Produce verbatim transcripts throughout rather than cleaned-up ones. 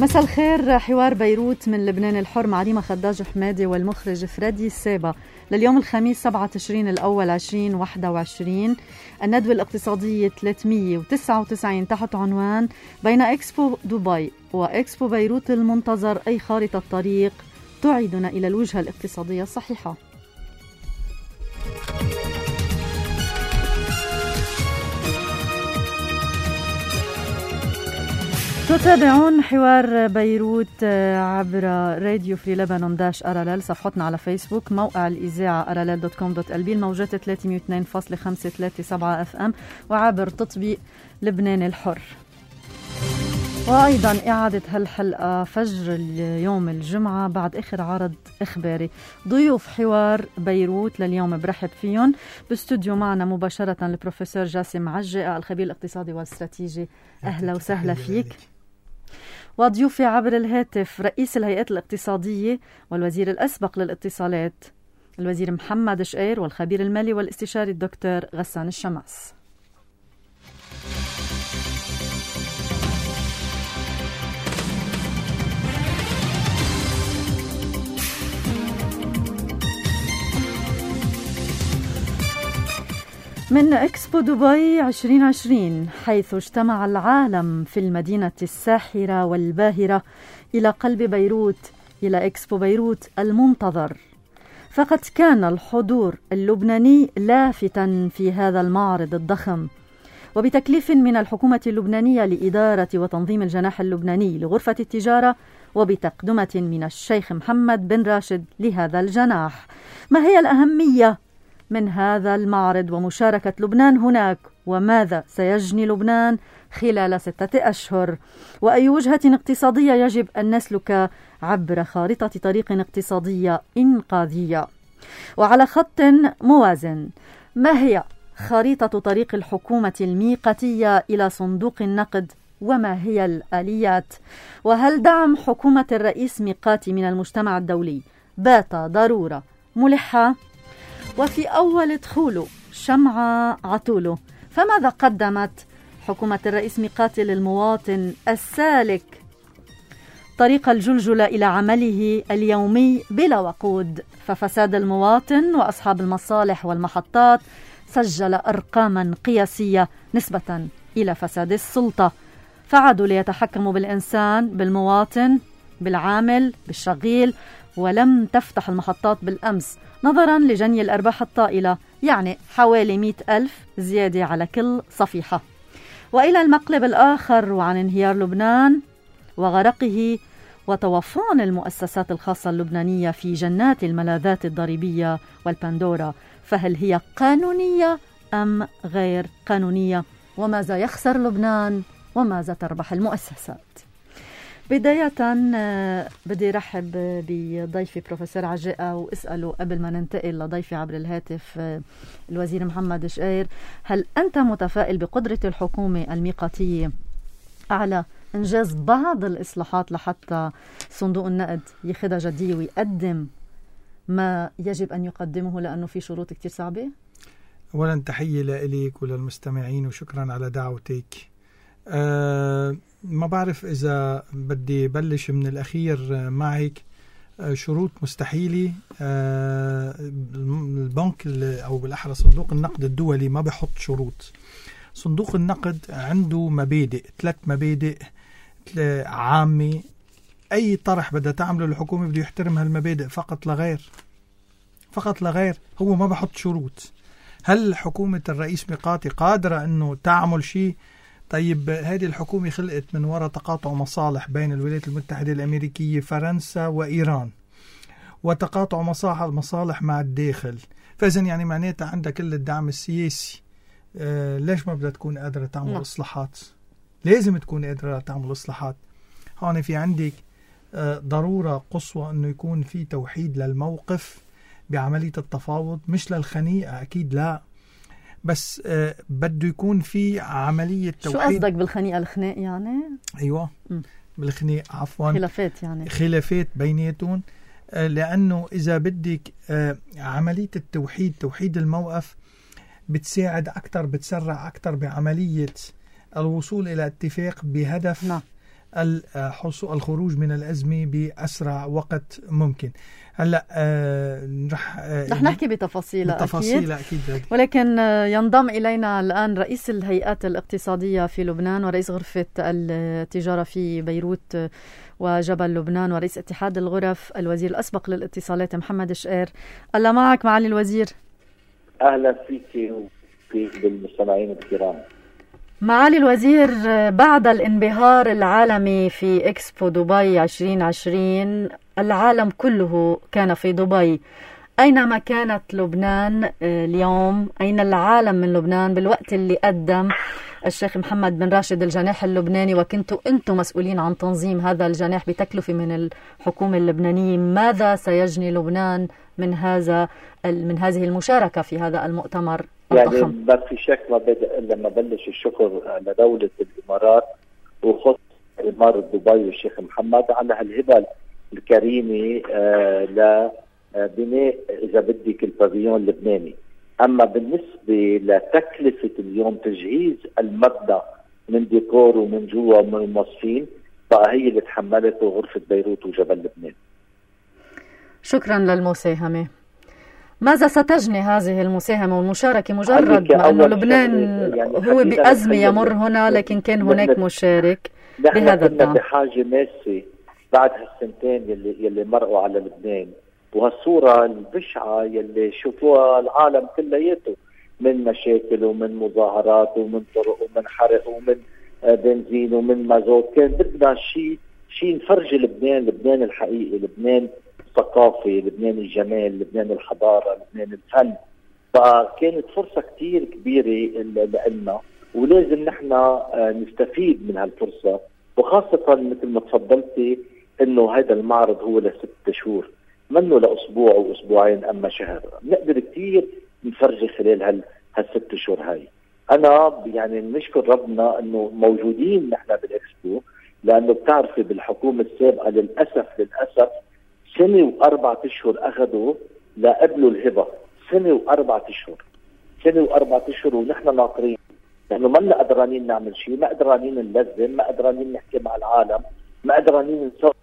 مساء الخير. حوار بيروت من لبنان الحر مع ريما خداج حمادي والمخرج فريدي سابا لليوم الخميس سبعة تشرين الأول عشرين واحد وعشرين. الندوة الاقتصادية ثلاثمية وتسعة وتسعين تحت عنوان بين إكسبو دبي وإكسبو بيروت المنتظر، أي خارطة طريق تعيدنا إلى الوجهة الاقتصادية الصحيحة. تتابعون حوار بيروت عبر راديو فري لبنان داش أرالل، صفحتنا على فيسبوك، موقع الإذاعة أرالل دوت كوم دوت أل بي، الموجات ثلاثمية واثنين فاصلة خمسة ثلاثة سبعة أف أم، وعبر تطبيق لبنان الحر. وأيضا إعادة هالحلقة فجر اليوم الجمعة بعد آخر عرض إخباري. ضيوف حوار بيروت لليوم برحب فيهم باستوديو معنا مباشرة البروفيسور جاسم عجة، الخبير الاقتصادي والاستراتيجي. أهلا وسهلا فيك. وضيوفي عبر الهاتف رئيس الهيئات الاقتصادية والوزير الأسبق للاتصالات الوزير محمد شقير، والخبير المالي والاستشاري الدكتور غسان الشماس. من إكسبو دبي عشرين عشرين، حيث اجتمع العالم في المدينة الساحرة والباهرة إلى قلب بيروت، إلى إكسبو بيروت المنتظر، فقد كان الحضور اللبناني لافتاً في هذا المعرض الضخم، وبتكليف من الحكومة اللبنانية لإدارة وتنظيم الجناح اللبناني لغرفة التجارة، وبتقدمة من الشيخ محمد بن راشد لهذا الجناح. ما هي الأهمية من هذا المعرض ومشاركة لبنان هناك، وماذا سيجني لبنان خلال ستة أشهر، وأي وجهة اقتصادية يجب أن نسلك عبر خارطة طريق اقتصادية إنقاذية؟ وعلى خط موازن، ما هي خريطة طريق الحكومة الميقاتية إلى صندوق النقد، وما هي الآليات؟ وهل دعم حكومة الرئيس ميقاتي من المجتمع الدولي بات ضرورة ملحة؟ وفي أول دخوله شمعة عطوله، فماذا قدمت حكومة الرئيس ميقاتي للمواطن السالك طريق الجلجلة إلى عمله اليومي بلا وقود؟ ففساد المواطن وأصحاب المصالح والمحطات سجل أرقاما قياسية نسبة إلى فساد السلطة، فعادوا ليتحكموا بالإنسان، بالمواطن، بالعامل، بالشغيل، ولم تفتح المحطات بالأمس نظرا لجني الأرباح الطائلة، يعني حوالي مئة ألف زيادة على كل صفيحة. وإلى المقلب الآخر، وعن انهيار لبنان وغرقه وطوفان المؤسسات الخاصة اللبنانية في جنات الملاذات الضريبية والباندورا، فهل هي قانونية أم غير قانونية؟ وماذا يخسر لبنان وماذا تربح المؤسسات؟ بداية بدي رحب بضيفي بروفيسور عجاء واسأله قبل ما ننتقل لضيفي عبر الهاتف الوزير محمد شقير، هل أنت متفائل بقدرة الحكومة الميقاتية على إنجاز بعض الإصلاحات لحتى صندوق النقد ياخذها جدية ويقدم ما يجب أن يقدمه، لأنه في شروط كتير صعبة؟ أولا تحية لإليك وللمستمعين وشكرا على دعوتك. أه ما بعرف إذا بدي بلش من الأخير معك. أه شروط مستحيلة. أه البنك أو بالأحرى صندوق النقد الدولي ما بحط شروط. صندوق النقد عنده مبادئ، ثلاث مبادئ عامة، أي طرح بدها تعمله الحكومة بده يحترم هالمبادئ فقط لا غير، فقط لا غير. هو ما بحط شروط. هل حكومة الرئيس ميقاتي قادرة أنه تعمل شيء؟ طيب هذه الحكومة خلقت من وراء تقاطع مصالح بين الولايات المتحدة الأمريكية، فرنسا وإيران، وتقاطع مصالح مع الداخل، فإذا يعني معناتها عندها كل الدعم السياسي. آه ليش ما بدها تكون قادرة تعمل إصلاحات؟ لازم تكون قادرة تعمل إصلاحات. هون في عندك آه ضرورة قصوى أنه يكون في توحيد للموقف بعملية التفاوض، مش للخنيقة أكيد لا، بس آه بده يكون في عملية توحيد. شو قصدك بالخنيقة؟ الخناق يعني؟ أيوة م. بالخناق عفوا خلافات، يعني خلافات بيناتهم. آه لأنه إذا بدك آه عملية التوحيد، توحيد الموقف، بتساعد أكتر، بتسرع أكتر بعملية الوصول إلى اتفاق بهدف نعم. الخروج من الأزمة بأسرع وقت ممكن. هلا آه رح آه رح نحكي بتفاصيل أكيد, أكيد. ولكن آه ينضم إلينا الآن رئيس الهيئات الاقتصادية في لبنان ورئيس غرفة التجارة في بيروت وجبل لبنان ورئيس اتحاد الغرف الوزير الأسبق للاتصالات محمد شقير. الله معك معالي الوزير. أهلا فيك وفي بالمستمعين الكرام. معالي الوزير، بعد الانبهار العالمي في إكسبو دبي عشرين عشرين العالم كله كان في دبي، أين مكانة لبنان اليوم؟ أين العالم من لبنان بالوقت اللي قدم الشيخ محمد بن راشد الجناح اللبناني وكنتوا أنتم مسؤولين عن تنظيم هذا الجناح بتكلفة من الحكومة اللبنانية؟ ماذا سيجني لبنان من هذا من هذه المشاركة في هذا المؤتمر الضخم؟ يعني ما في شك ما بدأ لما بلش الشكر لدولة الإمارات وخصوصا إمارة دبي والشيخ محمد على هالهبة الكريمة آه لبناء إذا بدك البافيون اللبناني. أما بالنسبة لتكلفة اليوم تجهيز المبنى من ديكور ومن جوا ومن الموظفين فهي اللي تحملته غرفة بيروت وجبل لبنان. شكرا للمساهمة. ماذا ستجني هذه المساهمة والمشاركة مجرد ما أن لبنان يعني هو بأزمة يمر هنا لكن كان هناك مشارك بهذا الدعم؟ بحاجة ماسة بعد هالسنتين يلي, يلي مرقوا على لبنان وهالصورة البشعة يلي شوفوها العالم كلياته من مشاكل ومن مظاهرات ومن طرق ومن حرق ومن بنزين ومن مازوت. كان بدنا شيء شيء نفرج لبنان، لبنان الحقيقي، لبنان الثقافة، لبنان الجمال، لبنان الحضارة، لبنان الفن. فكانت فرصة كتير كبيرة لنا ولازم نحن نستفيد من هالفرصة، وخاصة مثل ما تفضلتي انه هذا المعرض هو لست شهور منه لأسبوع وأسبوعين أما شهر. نقدر كتير نفرج خلال هال هالست شهور هاي. أنا يعني نشكر ربنا إنه موجودين نحن بالإكسبو، لأنه بتعرفي بالحكومة السابقة للأسف للأسف سنة وأربعة أشهر أخذوا لقبلوا الهبة، سنة وأربعة أشهر سنة وأربعة أشهر ونحن ناطرين، لأنه ما لنا قدرانين نعمل شيء، ما قدرانين نلزم، ما قدرانين نحكي مع العالم، ما قدرانين نسوي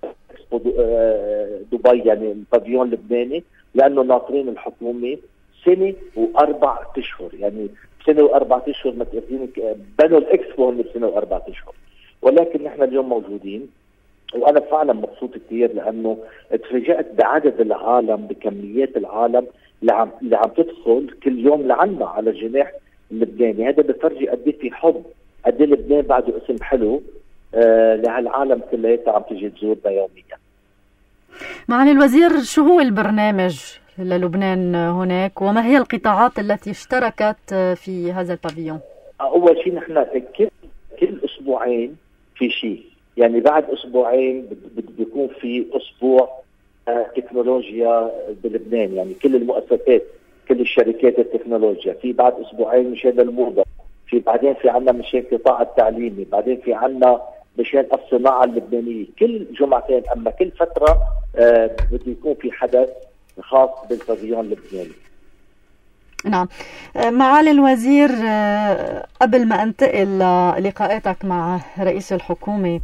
دبي يعني البافيون اللبناني، لأنه ناطرين الحكومة سنة وأربع أشهر. يعني سنة وأربع أشهر ما تقدرين بنوا الإكسبو هم بسنة وأربع أشهر، ولكن نحن اليوم موجودين. وأنا فعلا مبسوط كثير لأنه تفاجأت بعدد العالم، بكميات العالم اللي عم اللي عم تدخل كل يوم لعنا على الجناح اللبناني. هذا بفرجي قد ايه في حب، قد ايه لبنان بعده اسم حلو آه لهالعالم كلياتها عم تيجي تزورنا يوميا. معالي الوزير، شو هو البرنامج للبنان هناك وما هي القطاعات التي اشتركت في هذا البافيون؟ أول شيء نحن كل كل أسبوعين في شيء، يعني بعد أسبوعين بيكون في أسبوع تكنولوجيا بلبنان، يعني كل المؤسسات كل الشركات التكنولوجيا. في بعد أسبوعين مشان الموضة، في بعدين في عنا مشان القطاع التعليمي، بعدين في عنا مشان الصناعة اللبنانية. كل جمعتين أما كل فترة آه بده يكون في حدث خاص بالبافيون اللبناني. نعم. معالي الوزير، قبل ما انتقل للقاءاتك مع رئيس الحكومة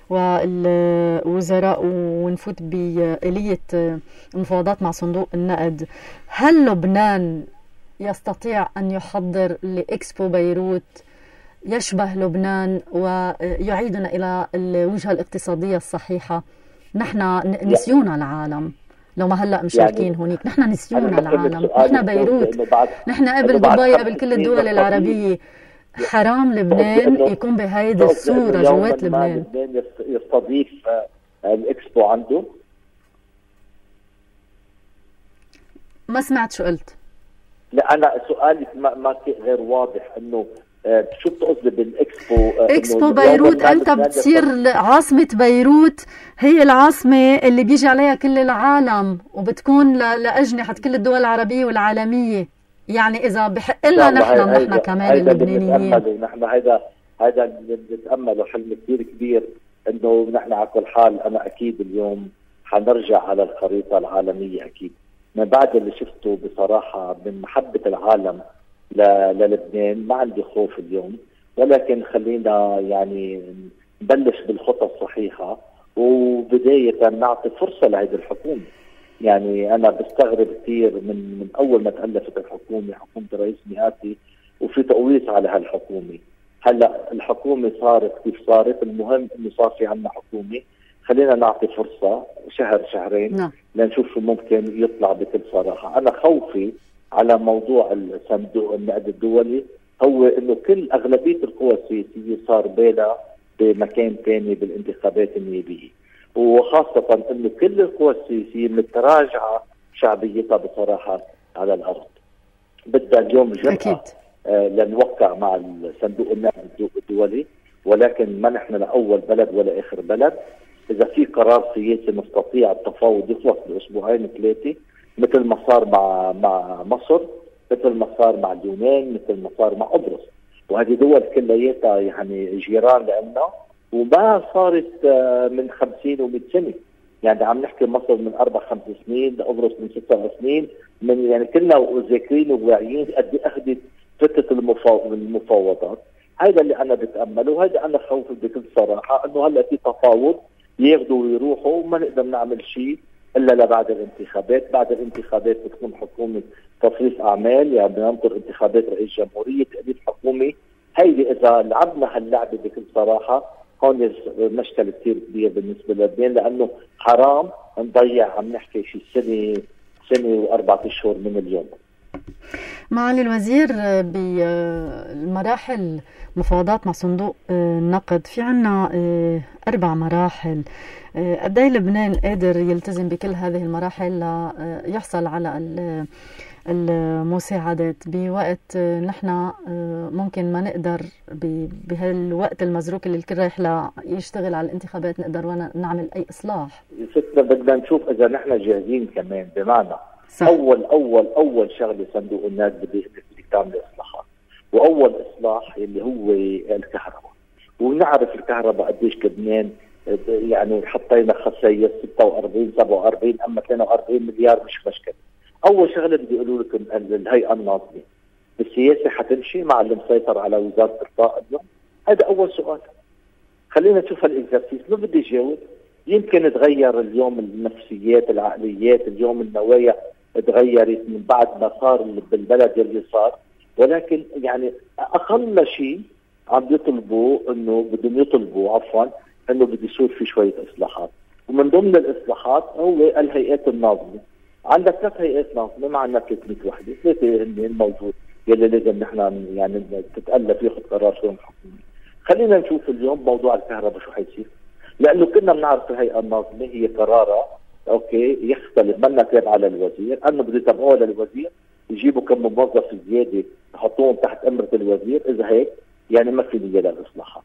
والوزراء ونفوت بآلية المفاوضات مع صندوق النقد، هل لبنان يستطيع أن يحضر لإكسبو بيروت يشبه لبنان ويعيدنا إلى الوجهة الاقتصادية الصحيحة؟ نحن نسيونا العالم لو ما هلا مشاركين يعني هونيك، نحن نسيونا العالم، نحن بيروت، نحن قبل دبي، قبل كل الدول العربية. حرام لبنان يكون بهيدي الصورة جوات لبنان. لبنان يستضيف الإكسبو عنده. ما سمعت شو قلت. لا أنا سؤالي ما ما غير واضح، إنه شو بتقصدي بالإكسبو؟ إكسبو بيروت أنت بتصير عاصمة بيروت، هي العاصمة اللي بيجي عليها كل العالم وبتكون لأجنحة كل الدول العربية والعالمية. يعني إذا بحق لنا نحن نحن كمان اللبنانيين، نحن هذا هذا اللي بنتأمله حلم كثير كبير، إنه نحن على كل حال أنا أكيد اليوم حنرجع على الخريطة العالمية أكيد. من بعد اللي شفته بصراحة من محبة العالم للبنان ما عندي خوف اليوم، ولكن خلينا يعني نبلش بالخطة الصحيحة، وبداية نعطي فرصة لهذه الحكومة. يعني أنا بستغرب كثير من من أول ما تألفت الحكومة، حكومة الرئيس مئاتي، وفي تقويص على هالحكومة. هلا الحكومة صارت كيف صارت، المهم إنه صار في عنا حكومة، خلينا نعطي فرصة شهر شهرين نعم. لنشوف شو ممكن يطلع بكل صراحة. أنا خوفي على موضوع الصندوق النقد الدولي هو إنه كل أغلبية القوى السياسية صار بالها بمكان ثاني بالانتخابات النيابية، وخاصة إنه كل القوى السياسية متراجعة شعبيتها بصراحة على الأرض. بدها اليوم جرأة آه لنوقع مع الصندوق النقد الدولي، ولكن ما نحن لأول بلد ولا آخر بلد. إذا في قرار سياسي مستطيع التفاوض يخلص بأسبوعين ثلاثة، مثل ما صار مع مع مصر، مثل ما صار مع اليونان، مثل ما صار مع قبرص، وهذه دول كلياتها يعني جيران لنا، وما صارت من خمسين ومئة سنة. يعني عم نحكي مصر من أربع خمس سنين، قبرص من ستة سنين، من يعني كلنا ذاكرين وواعيين قد ايه أخذت فترة المفاوضات. هذا اللي أنا بتأمله، وهذا أنا خوفي بكل صراحة إنه هلا في تفاوض ياخذوا ويروحوا وما نقدر نعمل شيء الا لبعد الانتخابات. بعد الانتخابات بتكون حكومه تصريف اعمال، يعني بننطر انتخابات رئيس جمهوريه، تأليف حكومه. هيدي اذا لعبنا هاللعبه بكل صراحه هون مشكله كثير كبير بالنسبه للبنان، لانه حرام نضيع عم نحكي شيء سنه سنه واربعة اشهر من اليوم. معالي الوزير، بالمراحل مفاوضات مع صندوق النقد في عنا أربع مراحل، قد ايه لبنان قادر يلتزم بكل هذه المراحل ليحصل على المساعدات بوقت نحن ممكن ما نقدر بهالوقت المزروك اللي الكل رايح ليشتغل على الانتخابات نقدر ونعمل أي إصلاح؟ ستنا بدنا نشوف إذا نحن جاهزين كمان، بمعنى صح. أول أول أول شغلة صندوق النقد بدك تعمل إصلاحات، وأول إصلاح اللي هو الكهرباء. ونعرف الكهرباء قديش لبنان يعني حطينا خسائر ستة وأربعين سبعة وأربعين أما اثنين وأربعين مليار، مش مشكلة. أول شغلة بدي أقول لكم الهيئة الناظمة بالسياسة حتمشي مع اللي مسيطر على وزارة الطاقة اليوم؟ هذا أول سؤال. خلينا نشوف هالإكزرسيس. ما بدي جاوب، يمكن تغير اليوم النفسيات العقليات، اليوم النوايا تغيرت من بعد ما صار بالبلد اللي صار، ولكن يعني أقل شيء عم يطلبوا إنه بدهم يطلبوا عفوا إنه بده يصير في شوية إصلاحات، ومن ضمن الإصلاحات هو الهيئات الناظمة. عندك ثلاث هيئات ناظمة، ما عندنا ثلاثمئة وحدة، ثلاثة الموجود يلي لازم نحن يعني تتألف ياخذ قرار شو الحكومة. خلينا نشوف اليوم موضوع الكهرباء شو حيصير، لأنه كنا بنعرف الهيئة الناظمة هي قرارها أوكي يختلف منا تابعة على الوزير، أنه بده يتابعوها للوزير يجيبوا كم موظف زيادة يحطوهم تحت أمرة الوزير، إذا هيك يعني ما في نية للإصلاحات.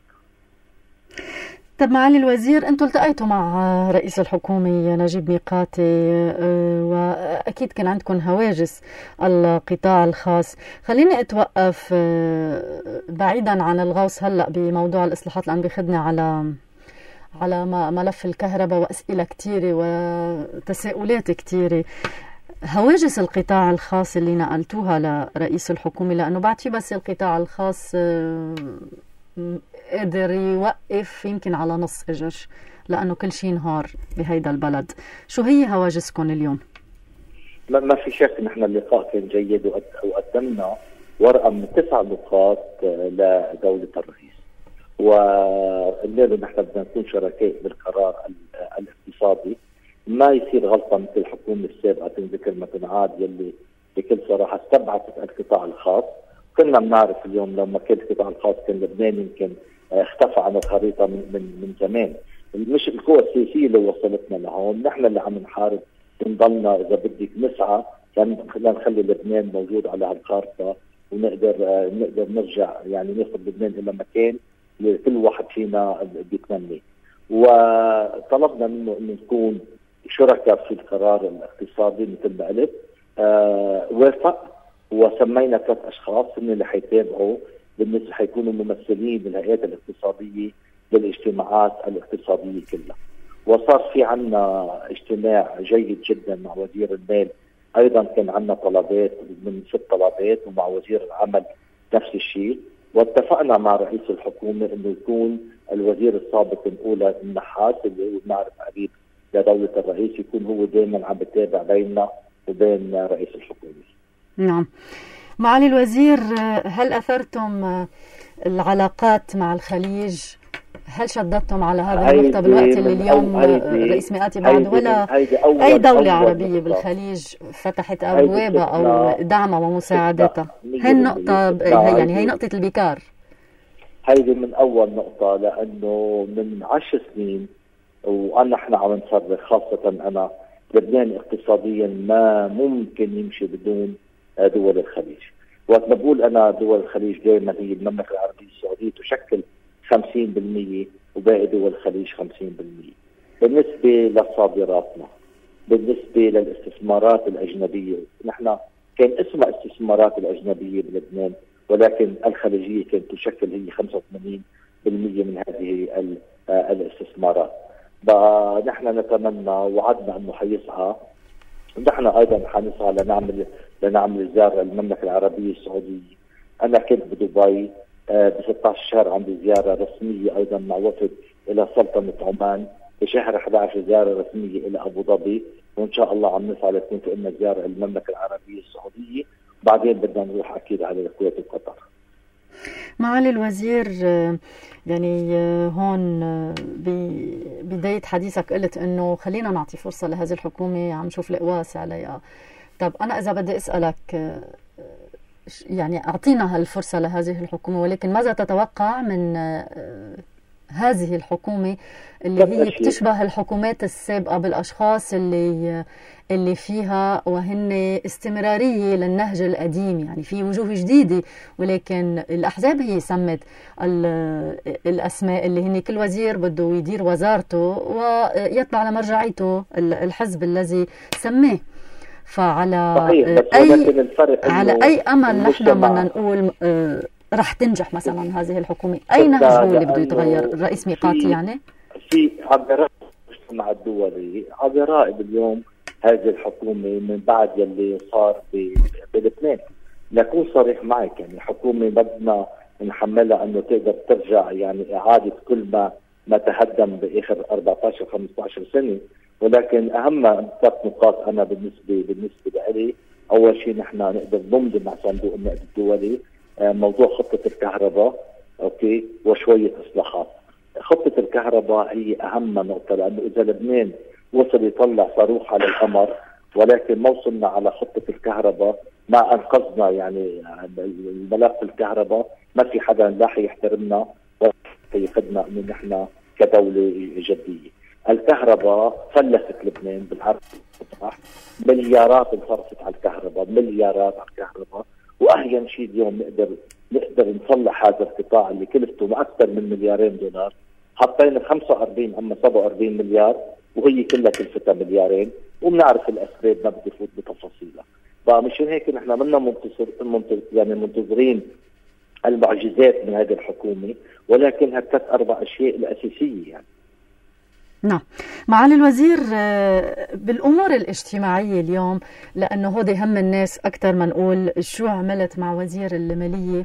طب معالي الوزير، أنتم التقيتوا مع رئيس الحكومة نجيب ميقاتي وأكيد كان عندكم هواجس القطاع الخاص. خليني أتوقف بعيدا عن الغوص هلأ بموضوع الإصلاحات لأن بيخدنا على على ملف الكهرباء وأسئلة كتيرة وتساؤلات كتيرة. هواجس القطاع الخاص اللي نقلتوها لرئيس الحكومة، لأنه بعد في بس القطاع الخاص قادر يوقف يمكن على نص اجر لانه كل شيء نهار بهيدا البلد. شو هي هواجسكم اليوم؟ ما في شك نحن اللقاء كان جيد، وقدمنا ورقه من تسع نقاط لدوله الرئيس، وقلنا له نحن بدنا نكون شركاء بالقرار الاقتصادي، ما يصير غلطه مثل الحكومه السابقه تنذكر ما تنعاد يلي بكل صراحه استبعدت القطاع الخاص. كنا بنعرف اليوم لما كان القطاع الخاص كان لبنان يمكن اختفى عن الخريطه من من, من زمان. مش القوى السياسيه اللي وصلتنا لهون، نحن اللي عم نحارب نضلنا اذا بدك نسعى لنخلي لبنان موجود على هالخارطه، ونقدر نقدر نرجع يعني ناخذ لبنان الى مكان كل واحد فينا بيتمنى. وطلبنا منه انه نكون شركاء في القرار الاقتصادي مثل ما قلت. آه وافق، وسمينا ثلاث اشخاص هم اللي حيتابعوا، بالنسبه حيكونوا ممثلين بالهيئات الاقتصاديه للاجتماعات الاقتصاديه كلها. وصار في عنا اجتماع جيد جدا مع وزير المال، ايضا كان عندنا طلبات من ست طلبات، ومع وزير العمل نفس الشيء. واتفقنا مع رئيس الحكومة انه يكون الوزير السابق نقول النحاس اللي هو بنعرف قريب لدولة الرئيس، يكون هو دائما عم بتابع بيننا وبين رئيس الحكومة. نعم. معالي الوزير، هل أثرتم العلاقات مع الخليج؟ هل شددتم على هذا النقطة بالوقت اللي اليوم رئيس مئاتي بعد ولا أي دولة عربية بالخليج فتحت أبوابها أو دعمها ومساعدتها؟ هي النقطة يعني هي نقطة البكار. هيدي من أول نقطة، لأنه من عشر سنين وأنا إحنا عم نصرخ، خاصة أنا، لبنان اقتصاديا ما ممكن يمشي بدون دول الخليج. وقت بقول أنا دول الخليج دائما هي المملكة العربية السعودية تشكل خمسين بالمئة وباقي دول الخليج خمسين بالمئة. بالنسبة لصادراتنا، بالنسبة للاستثمارات الأجنبية، نحن كان اسمها استثمارات الأجنبية بلبنان، ولكن الخليجية كانت تشكل هي خمسة وثمانين بالمئة من هذه الاستثمارات. بقى نحن نتمنى وعدنا أنه حيسعى، نحن أيضا حنسعى لنعمل لنعمل زيارة المملكة العربية السعودية. أنا كنت بدبي ب ستة عشر شهر، عندي زيارة رسمية أيضا مع وفد إلى سلطنة عمان، بشهر أحد عشر زيارة رسمية إلى أبو ظبي، وإن شاء الله عم نسعى لتكون في لنا زيارة المملكة العربية السعودية، بعدين بدنا نروح أكيد على الكويت وقطر. معالي الوزير، يعني هون ببداية حديثك قلت إنه خلينا نعطي فرصة لهذه الحكومة، عم نشوف القواس عليها. طب أنا إذا بدي أسألك، يعني أعطينا هالفرصة لهذه الحكومة، ولكن ماذا تتوقع من هذه الحكومة اللي هي بتشبه الحكومات السابقة بالأشخاص اللي اللي فيها وهن استمرارية للنهج القديم؟ يعني في وجوه جديدة، ولكن الأحزاب هي سمت الأسماء اللي هن كل وزير بده يدير وزارته ويتبع لمرجعيته الحزب الذي سماه. فعلى صحيح، أي على أي أمل نحن بدنا نقول آه رح تنجح مثلا هذه الحكومة؟ أي نهج هو اللي بده يتغير؟ الرئيس ميقاتي يعني؟ في عبر المجتمع الدولي على رائد اليوم هذه الحكومة من بعد يلي صار بلبنان. لكون صريح معك، يعني حكومة بدنا نحملها أنه تقدر ترجع يعني إعادة كل ما ما تهدم بآخر أربعة عشر خمسة عشر سنة. ولكن أهم ثلاث نقاط أنا بالنسبة بالنسبة لي، أول شيء نحن نقدر ننضم مع صندوق النقد الدولي موضوع خطة الكهرباء، أوكي، وشوية إصلاحات. خطة الكهرباء هي أهم نقطة، لأنه إذا لبنان وصل يطلع صاروخ على القمر ولكن ما وصلنا على خطة الكهرباء، ما أنقذنا يعني الملف الكهرباء، ما في حدا لا حيحترمنا ولا حياخذنا إنه نحن كدولة جدية. الكهرباء فلست لبنان بالعرض والطرح، مليارات انصرفت على الكهرباء، مليارات على الكهرباء. واهين شيء اليوم نقدر نقدر نصلح هذا القطاع اللي كلفته ما اكثر من مليارين دولار، حطينا خمسة وأربعين اما سبعة وأربعين مليار وهي كلها كلفتها مليارين، وبنعرف الاسباب ما بدي فوت بتفاصيلها. فمشان هيك نحن منا منتظر منتظر يعني منتظرين المعجزات من هذه الحكومه، ولكن هالثلاث اربع اشياء الاساسيه يعني. نعم. معالي الوزير، بالأمور الاجتماعية اليوم، لأنه هودي هم الناس أكثر ما نقول شو عملت مع وزير المالية،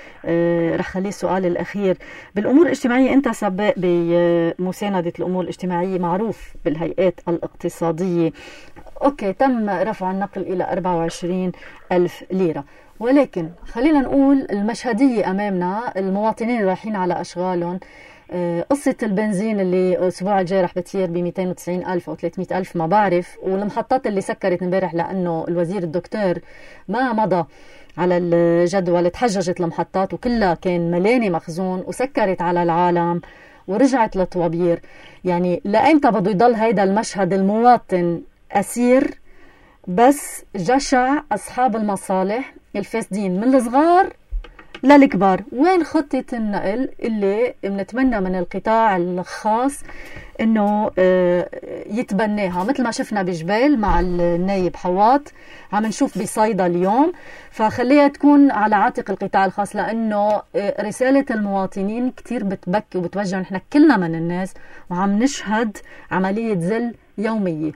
رح خليه السؤال الأخير. بالأمور الاجتماعية أنت سبق بمساندة الأمور الاجتماعية، معروف بالهيئات الاقتصادية، أوكي، تم رفع النقل إلى أربعة وعشرين ألف ليرة، ولكن خلينا نقول المشهدية أمامنا، المواطنين رايحين على أشغالهم. قصة البنزين اللي الأسبوع الجاي رح بتصير ب مئتين وتسعين ألف أو ثلاثمئة ألف ما بعرف، والمحطات اللي سكرت امبارح لأنه الوزير الدكتور ما مضى على الجدول، تحججت المحطات وكلها كان ملاني مخزون وسكرت على العالم ورجعت لطوابير. يعني لأيمتى بده يضل هيدا المشهد المواطن أسير بس جشع أصحاب المصالح الفاسدين من الصغار للكبار؟ وين خطة النقل اللي بنتمنى من القطاع الخاص انه يتبناها، مثل ما شفنا بجبال مع النايب حواط، عم نشوف بصيدا اليوم، فخليها تكون على عاتق القطاع الخاص، لانه رسالة المواطنين كتير بتبكي وبتوجع. نحن كلنا من الناس وعم نشهد عملية ذل يومية.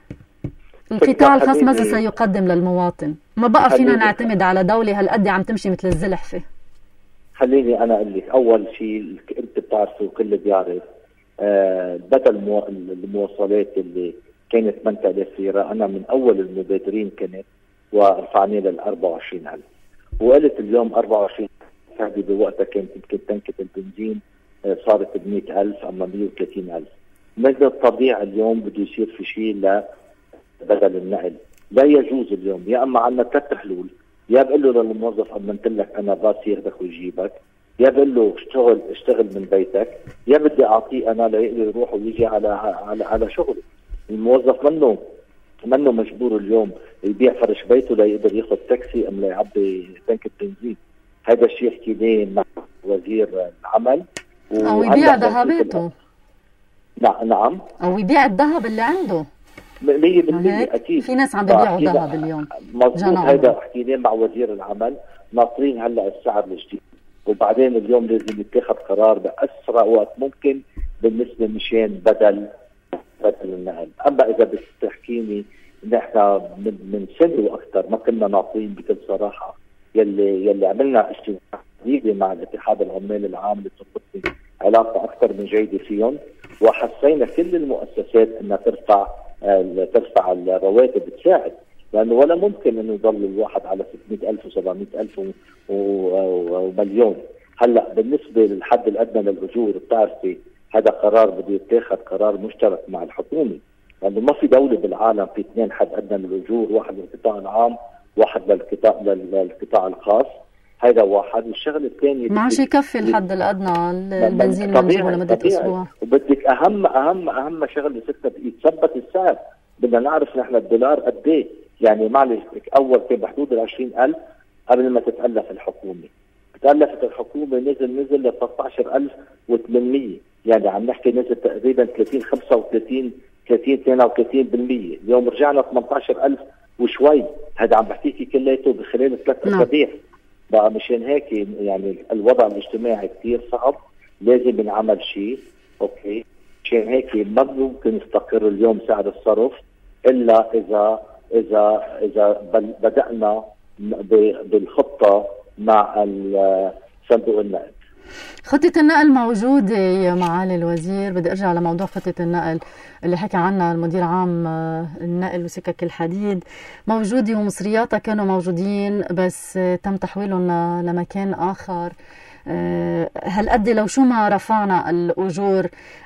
القطاع الخاص ماذا سيقدم للمواطن؟ ما بقى فينا نعتمد على دولة هالقد عم تمشي مثل الزلحفة. خليني انا اقول لك اول شيء، انت بتعرفوا كل بيعرف آه بدل مو... المواصلات اللي كانت منتقله سيره، انا من اول المبادرين كنت ورفعني لل أربعة وعشرين ألف، وقلت اليوم أربعة وعشرين ألف هذه بوقتها كانت يمكن تنكة البنزين آه صارت ب مئة ألف اما مئة وثلاثين ألف. من الطبيعي اليوم بده يصير في شيء ل بدل النقل. لا يجوز اليوم، يا اما عندنا ثلاث حلول، يا بقول له للموظف امنت لك انا باص ياخذك ويجيبك، يا بقول له اشتغل اشتغل من بيتك، يا بدي اعطيه انا ليقدر يروح ويجي على على على شغله. الموظف منه منه مجبور اليوم يبيع فرش بيته ليقدر ياخذ تاكسي ام ليعبي تنك البنزين. هذا الشيء حكيناه مع وزير العمل، او يبيع ذهباته. نعم نعم او يبيع الذهب اللي عنده مية بالمية اكيد. في ناس عم بيبيعوا ذهب اليوم. مضبوط، هذا حكيناه مع وزير العمل، ناطرين هلا السعر الجديد، وبعدين اليوم لازم يتخذ قرار باسرع وقت ممكن بالنسبه مشان بدل بدل النقل. اما اذا بتحكيني نحن من, من سنه واكثر ما كنا ناطرين بكل صراحه، يلي يلي عملنا اجتماع جديده مع الاتحاد العمال العام اللي تربطني علاقه اكثر من جيده فيهم، وحسينا كل المؤسسات انها ترفع ترفع الرواتب تساعد، لانه ولا ممكن انه يضل الواحد على ستمئة ألف وسبعمئة ألف ومليون. هلا بالنسبه للحد الادنى للاجور بتعرفي هذا قرار بده يتاخذ قرار مشترك مع الحكومه، لانه ما في دوله بالعالم في اثنين حد ادنى للاجور، واحد للقطاع العام واحد للقطاع للقطاع الخاص. هذا واحد. والشغله الثانيه ما عادش يكفي الحد الادنى البنزين اللي بنجيبه لمده اسبوع. وبدك اهم اهم اهم شغله ستة يتثبت السعر. بدنا نعرف نحن الدولار قد ايه، يعني معلش اول كان بحدود ال عشرين ألف قبل ما تتالف الحكومه، تالفت الحكومه نزل نزل ل ثلاثة عشر ألف وثمانمئة، يعني عم نحكي نزل تقريبا ثلاثين خمسة وثلاثين ثلاثين اثنين وثلاثين بالمئة. اليوم رجعنا ثمانية عشر ألف وشوي. هذا عم بحكيكي كلياته بخلال ثلاث اسابيع. بقى مشان هيك يعني الوضع الاجتماعي كثير صعب، لازم ينعمل شيء. اوكي، مشان هيك ما ممكن يستقر اليوم سعر الصرف الا اذا اذا اذا بدانا بالخطه مع صندوق النقد. خطة النقل موجودة يا معالي الوزير. بدي ارجع لموضوع خطة النقل اللي حكى عنها المدير عام النقل وسكك الحديد. موجودة ومصرياتها كانوا موجودين بس تم تحويلهم لمكان آخر. هالقد لو شو ما رفعنا الأجور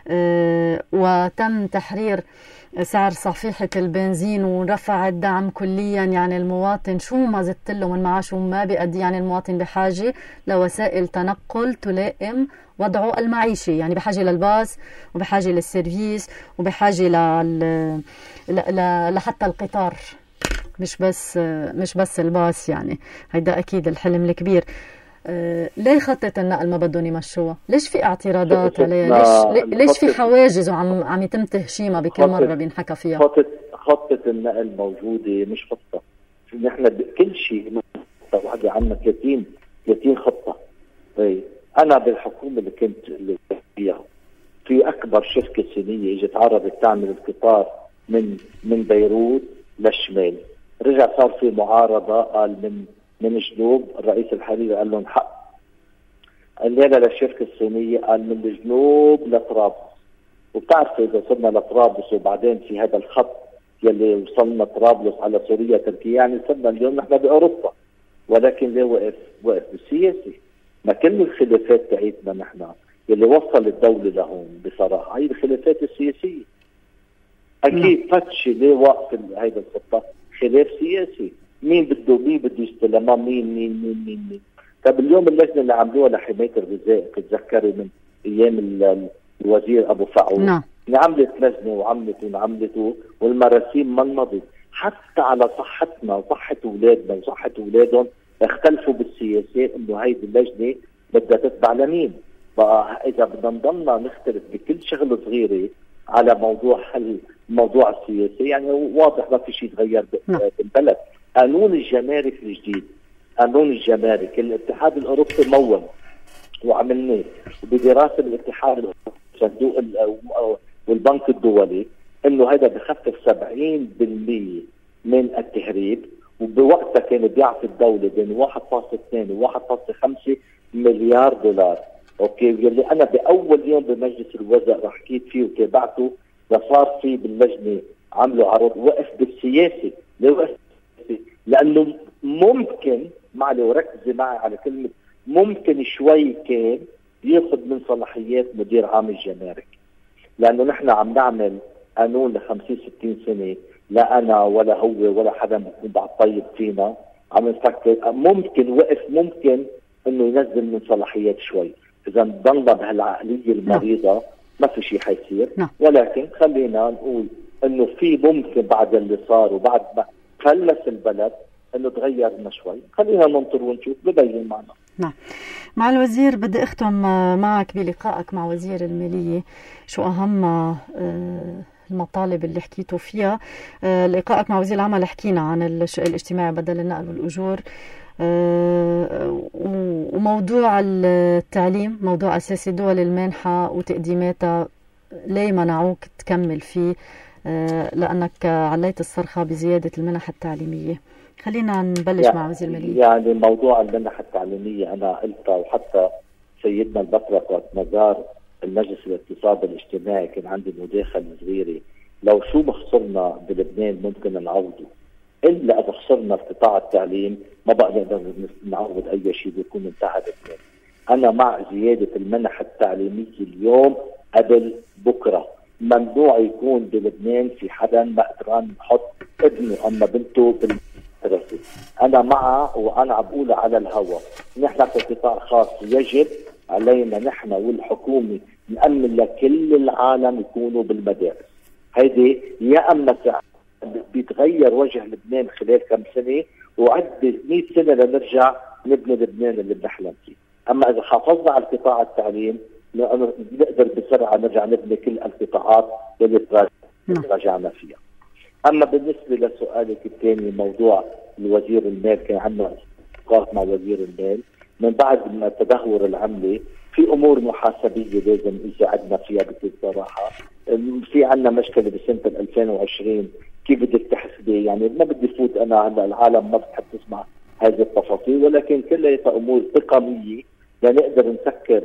وتم تحرير سعر صفيحة البنزين ورفع الدعم كليا، يعني المواطن شو ما زدت له من معاشه ما بيقدي. يعني المواطن بحاجة لوسائل تنقل تلائم وضعه المعيشي، يعني بحاجة للباص وبحاجة للسيرفيس وبحاجة لل... لحتى القطار، مش بس مش بس الباص. يعني هيدا أكيد الحلم الكبير. آه، ليه خطة النقل ما بدهم يمشوها؟ ليش في اعتراضات عليها؟ ليش ليش في حواجز وعم عم يتم تهشيمها بكل مرة بينحكى فيها؟ خطة خطة النقل موجودة، مش خطة. نحن كل شيء خطة واحدة، عندنا ثلاثين ثلاثين خطة. طيب أنا بالحكومة اللي كنت اللي فيها في أكبر شركة صينية اجت عرضت تعمل القطار من من بيروت للشمال، رجع صار في معارضة، قال من من الجنوب. الرئيس الحالي قال لهم حق، قال لنا للشركة الصينية قال من الجنوب لطرابلس. وبتعرف إذا وصلنا لطرابلس وبعدين في هذا الخط يلي وصلنا طرابلس على سوريا تركيا، يعني صرنا اليوم نحن بأوروبا. ولكن ليه وقف؟ وقف بالسياسي. ما كل الخلافات تاعتنا نحن يلي وصل الدولة لهون بصراحة هي الخلافات السياسية. أكيد فتش ليه وقف هيدا الخطة؟ خلاف سياسي. مين بده مين بده يستلمها؟ مين مين مين مين مين طب اليوم اللجنه اللي عملوها لحمايه الغذاء بتتذكروا من ايام الوزير ابو فعول، نعم عملت لجنه وعملت وعملت والمراسيم ما نمضت حتى على صحتنا وصحه اولادنا وصحه اولادهم. اختلفوا بالسياسات انه هيدي اللجنه بدها تتبع لمين. بقى اذا بدنا نضلنا نختلف بكل شغله صغيره على موضوع حل الموضوع السياسي، يعني واضح ما في شيء تغير بالبلد. قانون الجمارك الجديد، قانون الجمارك الاتحاد الاوروبي مول وعملناه وبدراسه الاتحاد الاوروبي صندوق والبنك الدولي انه هذا بخفف سبعين بالمئة من التهريب وبوقتها كان بيعطي الدولة بين واحد فاصلة اثنين و واحد فاصلة خمسة مليار دولار. اوكي، يلي انا باول يوم بمجلس الوزراء حكيت فيه وتابعته، صار في باللجنه عملوا عرض وقف بالسياسه. ليه وقف بالسياسه؟ لانه ممكن معلي وركزي معي على كلمه ممكن شوي كان ياخذ من صلاحيات مدير عام الجمارك، لانه نحن عم نعمل قانون ل خمسين ستين سنه، لا انا ولا هو ولا حدا بيكون بعد طيب فينا عم نفكر ممكن وقف ممكن انه ينزل من صلاحيات شوي. اذا ضلنا بهالعقليه المريضه ما في شيء حيصير، ولكن خلينا نقول انه في ممكن بعد اللي صار وبعد ما فلس البلد انه تغيرنا شوي. خلينا ننطر ونشوف، ببين معنا. نعم. مع الوزير بدي اختم معك بلقائك مع وزير الماليه، شو اهم المطالب اللي حكيتوا فيها؟ لقائك مع وزير العمل حكينا عن الشق الاجتماعي بدل النقل والاجور، وموضوع التعليم موضوع اساسي، دول المنحه وتقديماتها ليه منعوك تكمل فيه لانك عليت الصرخه بزياده المنح التعليميه. خلينا نبلش يعني مع وزير الماليه. يعني موضوع المنح التعليميه انا قلتها، وحتى سيدنا البطرق وقت مزار المجلس الاقتصاد الاجتماعي كان عندي مداخله صغيره، لو شو ما خسرنا بلبنان ممكن نعوضه، الا اذا خسرنا قطاع التعليم ما بقى نقدر نعوض اي شيء بيكون انتهى لبنان. انا مع زياده المنح التعليميه اليوم قبل بكره. ممنوع يكون بلبنان في حدا ما قدران يحط ابنه اما بنته بالمدرسه. انا معه، وانا عم بقولها على الهواء. نحن كقطاع خاص يجب علينا نحن والحكومه نأمن لكل العالم يكونوا بالمدارس. هيدي يا اما بيتغير وجه لبنان خلال كم سنه، وعد مئة سنه لنرجع نبني لبنان اللي بنحلم فيه. اما اذا حافظنا على قطاع التعليم نقدر بسرعه نرجع نبني كل القطاعات اللي تراجعنا فيها. اما بالنسبه لسؤالك الثاني موضوع الوزير المال، كان عندنا لقاء مع وزير المال من بعد ما تدهور العمله، في امور محاسبيه لازم يساعدنا فيها بكل صراحه. في عندنا مشكله بسنه ألفين وعشرين كيف بدك تحسبي، يعني ما بدي فوت انا هلا، العالم ما بتحب تسمع هذه التفاصيل، ولكن كلها امور تقنيه لنقدر نسكر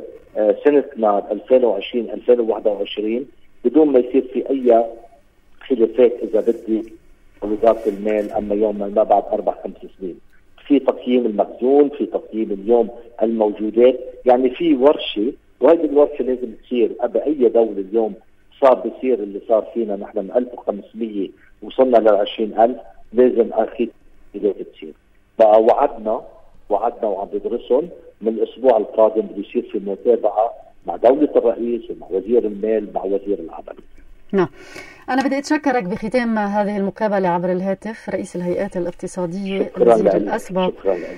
سنتنا ألفين وعشرين ألفين وواحد وعشرين بدون ما يصير في اي خلافات اذا بدي وزاره المال اما يوم ما بعد اربع خمس سنين. في تقييم المخزون، في تقييم اليوم الموجودات، يعني في ورشه، وهذه الورشه لازم تصير باي دوله. اليوم صار بصير اللي صار فينا نحن من ألف وخمسمية وصلنا ل عشرين ألف، لازم اخير تصير. بقى وعدنا وعدنا وعم بدرسهم من الاسبوع القادم بده يصير في متابعه مع دوله الرئيس ومع وزير المال مع وزير العمل. نعم. أنا بدي أتشكرك بختام هذه المقابلة عبر الهاتف رئيس الهيئات الاقتصادية الوزير الأسبق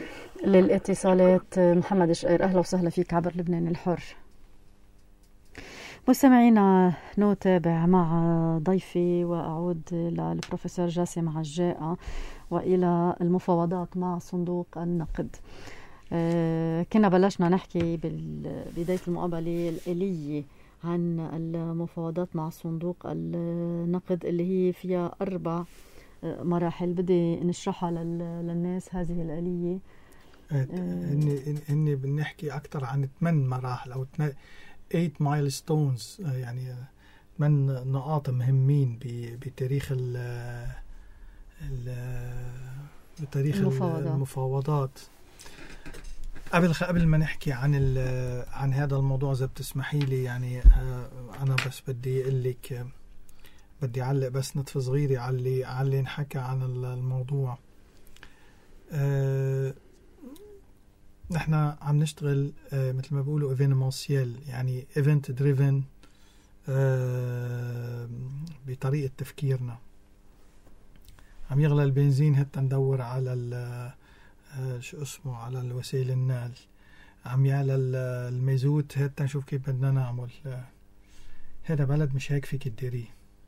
للاتصالات محمد شقير. أهلا وسهلا فيك عبر لبنان الحر. مستمعينا نتابع مع ضيفي وأعود للبروفيسور جاسم عجاء وإلى المفاوضات مع صندوق النقد. كنا بلشنا نحكي بداية المقابلة الآلية عن المفاوضات مع صندوق النقد اللي هي فيها أربع مراحل. بدي نشرحها للناس هذه الآلية. إني إني بنحكي أكثر عن ثمان مراحل أو eight milestones، يعني ثمان نقاط مهمين بتاريخ ال بتاريخ المفاوضات. المفاوضات. قبل قبل ما نحكي عن عن هذا الموضوع إذا بتسمحي لي، يعني أنا بس بدي أقول لك، بدي أعلق بس نطفة صغيرة على اللي على اللي نحكى عن الموضوع. أه نحن عم نشتغل أه مثل ما بيقولوا ايفينمنسيال، يعني ايفنت دريفن أه بطريقة تفكيرنا. عم يغلى البنزين حتى ندور على شو اسمه على الوسائل النقل، عم يعلى المازوت حتى نشوف كيف بدنا نعمل. هذا بلد مش هيك فيك تديريه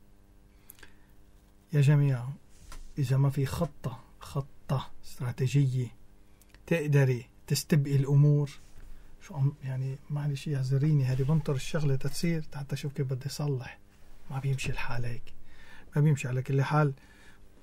يا جماعة. إذا ما في خطة خطة استراتيجية تقدري تستبقي الأمور، شو يعني معلش يعذريني، هذه بنطر الشغلة تتصير حتى شوف كيف بدي صلح. ما بيمشي الحال هيك، ما بيمشي. على كل حال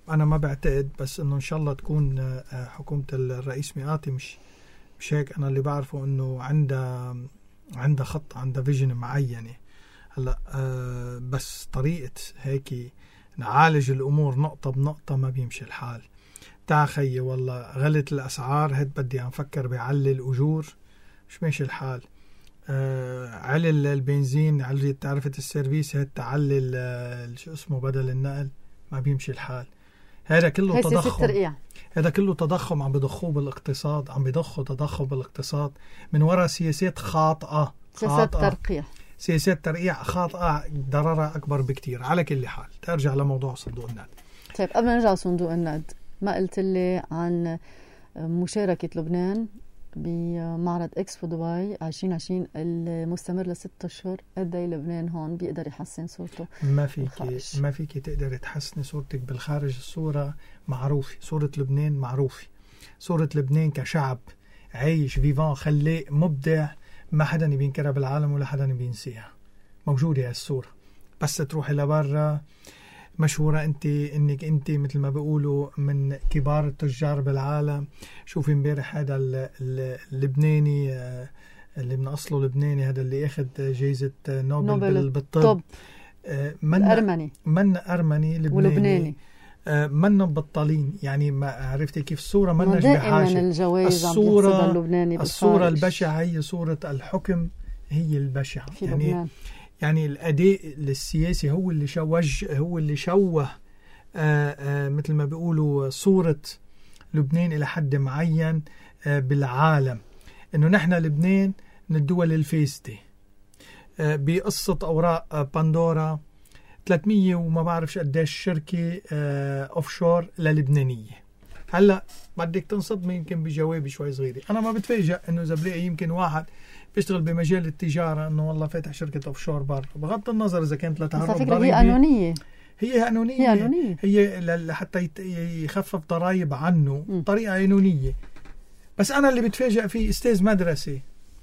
أنا ما بعتقد، بس إنه إن شاء الله تكون حكومة الرئيس مئاتي مش مش هيك. أنا اللي بعرفه إنه عندها عندها خط، عندها فيجن معينة. هلا أه بس طريقة هيك نعالج الأمور نقطة بنقطة ما بيمشي الحال. تاع خيي والله غلت الأسعار، هاد بدي نفكر بعلي الأجور، مش ماشي الحال. أه علي البنزين، علي تعرفة السيرفيس، هاد تعلي شو اسمه بدل النقل، ما بيمشي الحال. هذا كله تضخم، هذا كله تضخم عم بيضخوه بالاقتصاد، عم بيضخوا تضخم بالاقتصاد من وراء سياسات خاطئة، سياسات ترقيع، سياسات ترقيع خاطئة ضررها أكبر بكتير. على كل حال ترجع لموضوع صندوق النقد. طيب قبل ما نرجع صندوق النقد، ما قلت لي عن مشاركة لبنان بمعرض إكسبو دبي عشرين عشرين المستمر لست أشهر؟ قد ايه لبنان هون بيقدر يحسن صورته؟ ما فيك ما فيك تقدر تحسن صورتك بالخارج. الصورة معروفة، صورة لبنان معروفة، صورة لبنان كشعب عايش فيفان خلاق مبدع، ما حدا بينكرها بالعالم ولا حدا بينسيها، موجودة هالصورة. بس تروحي لبرا مشهورة انت انك انت مثل ما بيقولوا من كبار التجار بالعالم. شوفي امبارح هذا اللبناني اللي من اصله لبناني، هذا اللي اخذ جائزة نوبل, نوبل بالطب، من أرمني من أرمني لبناني ولبناني، من بطلين. يعني ما عرفتي كيف الصورة مناش بحاجة. الصورة اللبناني الصورة البشعة هي صورة الحكم، هي البشعة. يعني لبنان. يعني الأداء السياسي هو اللي شوج، هو اللي شوه آآ آآ مثل ما بيقولوا صورة لبنان إلى حد معين بالعالم، إنه نحن لبنان من الدول الفاسدة. بقصة أوراق باندورا ثلاثمية وما بعرفش قديش شركة أوفشور للبنانية. هلا بدك تنصدمي يمكن بجوابي شوي صغيرة. أنا ما بتفاجأ إنه إذا بلاقي يمكن واحد بيشتغل بمجال التجارة إنه والله فاتح شركة أوفشور برا، بغض النظر إذا كانت لتهرب ضريبي. هي قانونية، هي قانونية، هي, قانونية. هي حتى يخفف ضرائب عنه م. طريقة قانونية. بس أنا اللي بتفاجأ فيه أستاذ مدرسة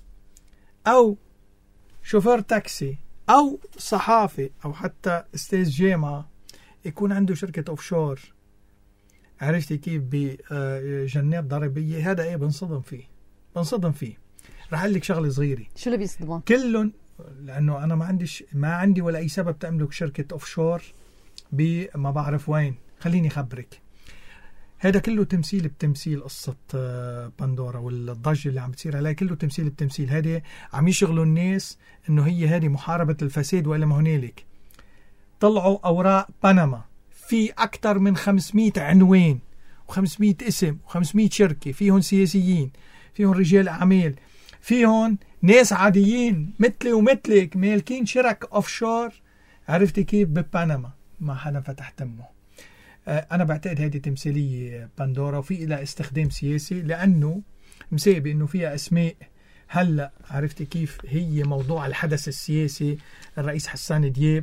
أو شوفير تاكسي أو صحافي أو حتى أستاذ جامعة يكون عنده شركة أوفشور. عرفتي كيف بجنات ضريبية؟ هذا إيه بنصدم فيه، بنصدم فيه. رح أقول لك شغلة صغيرة. شو اللي بيصدمك؟ كلهم، لأنه أنا ما عنديش ما عندي ولا أي سبب تملك شركة أوفشور بما بعرف وين. خليني خبرك، هذا كله تمثيل بتمثيل. قصة باندورا والضجة اللي عم بتصير عليها كله تمثيل بتمثيل. هذه عم يشغلوا الناس إنه هي هذه محاربة الفساد وإلا ما هنالك. طلعوا أوراق بنما في أكثر من خمسمية عنوان وخمسمية اسم وخمسمية شركة، فيهم سياسيين، فيهم رجال أعمال، فيهم ناس عاديين مثلي ومثلك مالكين شرك أوفشور. عرفتي كيف؟ ببنما ما حدا فتح تمه. أنا بعتقد هذه تمثيلية باندورا وفي لها استخدام سياسي، لأنه مسيب إنه فيها أسماء. هلأ عرفتي كيف؟ هي موضوع الحدث السياسي، الرئيس حسان دياب،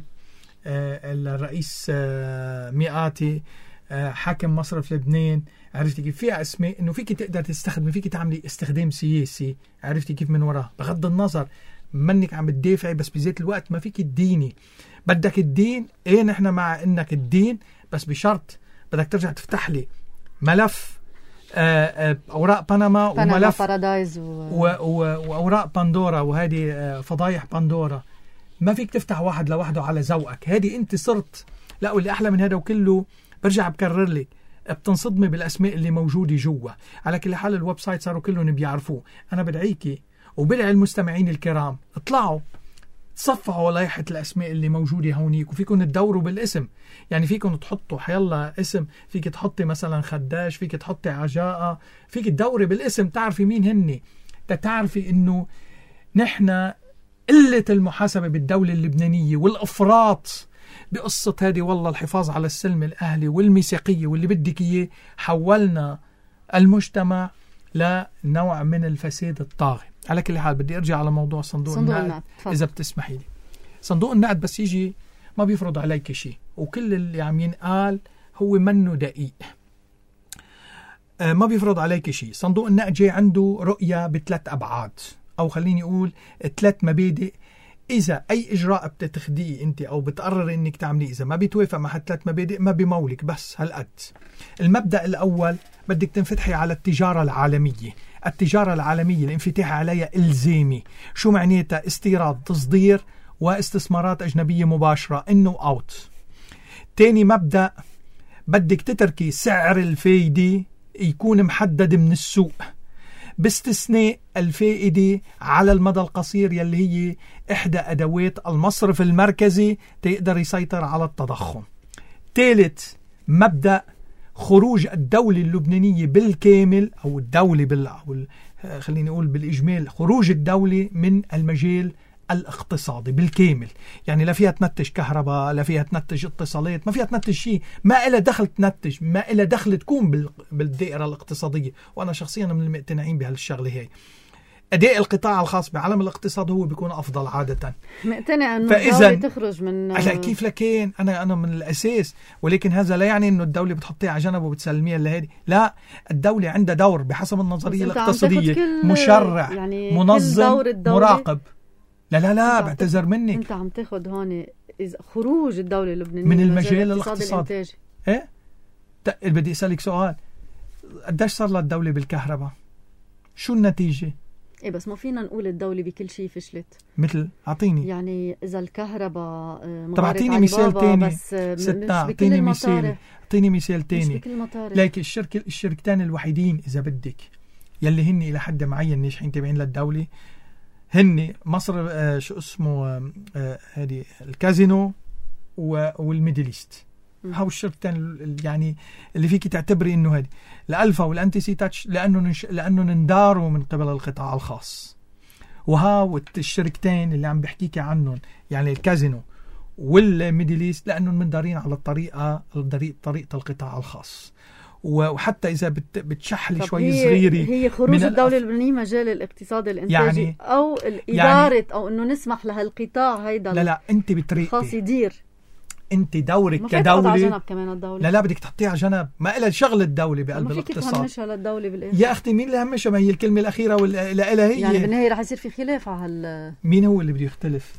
الرئيس مئاتي، حاكم مصرف لبنان. عرفتي كيف؟ فيها أسماء إنه فيك تقدر تستخدم، فيك تعملي استخدام سياسي. عرفتي كيف؟ من وراه بغض النظر منك عم تدافعي، بس بذات الوقت ما فيك تديني. بدك الدين، إيه نحن مع إنك الدين، بس بشرط بدك ترجع تفتح لي ملف أوراق بنما وملف بارادايز و... و... و... وأوراق باندورا وهذه فضايح باندورا. ما فيك تفتح واحد لوحده على ذوقك. هذه أنت صرت لا، واللي أحلى من هذا وكله برجع بكرر لك، بتنصدمي بالأسماء اللي موجودة جوا. على كل حال الويب سايت صاروا كلهم بيعرفوه. أنا بدعيكي وبدعي المستمعين الكرام اطلعوا تصفحوا لائحة الأسماء اللي موجودة هونيك، وفيكم تدوروا بالاسم. يعني فيكم تحطوا حيلا اسم، فيك تحطي مثلا خداش، فيك تحطي عجاءة، فيك تدوري بالاسم تعرفي مين هني، تعرفي إنه نحن قلة المحاسبة بالدولة اللبنانية والإفراط بقصة هذه والله الحفاظ على السلم الأهلي والميثاقية واللي بدك إياه، حولنا المجتمع لنوع من الفساد الطاغي. على كل حال بدي أرجع على موضوع صندوق, صندوق النقد إذا بتسمحي لي. صندوق النقد بس يجي ما بيفرض عليك شيء، وكل اللي عم ينقال هو منه دقيق. آه ما بيفرض عليك شيء. صندوق النقد جاي عنده رؤية بثلاث أبعاد، أو خليني أقول ثلاث مبادئ إذا أي إجراء بتتخذيه أنت أو بتقرر إنك تعمليه إذا ما بيتوافق مع ثلاث مبادئ ما بمولك بس هالقد. المبدأ الأول بدك تنفتحي على التجارة العالمية. التجارة العالمية الانفتاح عليها إلزامي. شو معناتها؟ استيراد، تصدير، واستثمارات أجنبية مباشرة، إنه أوت. تاني مبدأ بدك تتركي سعر الفايدة يكون محدد من السوق باستثناء الفائدة على المدى القصير يلي هي إحدى أدوات المصرف المركزي تقدر يسيطر على التضخم. ثالث مبدأ خروج الدولة اللبنانية بالكامل أو الدولة بال أو خليني أقول بالإجمال خروج الدولة من المجال الاقتصادي بالكامل. يعني لا فيها تنتج كهرباء، لا فيها تنتج اتصالات، ما فيها تنتج شيء، ما إلها دخل تنتج، ما إلها دخل تكون بالدائرة الاقتصادية. وأنا شخصيا من المقتنعين بهالشغلة هي. أداء القطاع الخاص بعالم الاقتصاد هو بيكون أفضل عادة. مقتنع إنه الدولة تخرج من كيف لكين أنا أنا من الأساس، ولكن هذا لا يعني إنه الدولة بتحطيها على جنب وبتسلميها لهذه. لا، الدولة عندها دور بحسب النظرية الاقتصادية، مشرع، يعني منظم، مراقب. لا لا لا بعتذر منك، أنت عم تاخد هون إذا خروج الدولة اللبنانية من المجال الاقتصادي. إيه؟ بدي أسألك سؤال، قديش صار لها الدولة بالكهرباء؟ شو النتيجة؟ إيه بس ما فينا نقول الدولة بكل شيء فشلت. مثل أعطيني يعني إذا الكهرباء طب أعطيني مثال تاني بس مش أعطيني مثال أعطيني مثال تاني. مش بكل المطارح. لكن الشركة الشركتين الوحيدين إذا بدك يلي هن إلى حد معين ناجحين تابعين للدولة هن مصر آه شو اسمه آه هذه الكازينو والميدليست. هاو الشركتين يعني اللي فيك تعتبري انه هذه الالفا والانتي سي تاتش لانه نش... لانه ننداروا من قبل القطاع الخاص. وهاو الشركتين اللي عم بحكيك عنهم يعني الكازينو والميدليست لانه مندارين على الطريقه طريقه القطاع الخاص. وحتى إذا بت بتشحلي شوي صغيرة هي خروج الدولة اللبنانية مجال الاقتصاد الانتاجي يعني أو الإدارة يعني أو إنه نسمح لهالقطاع هيدا لا لا أنت بتريقي خاص يدير. أنت دورك كدولة على جنب كمان الدولة. لا لا بدك تحطيها على جنب، ما إلها شغل الدولة بقلب الاقتصاد. ما فيك تهمشها للدولة بالآخر يا أختي. مين اللي همشها؟ ما هي الكلمة الأخيرة ولا إلها هي يعني بالنهاية رح يصير في خلاف على هال. مين هو اللي بده يختلف؟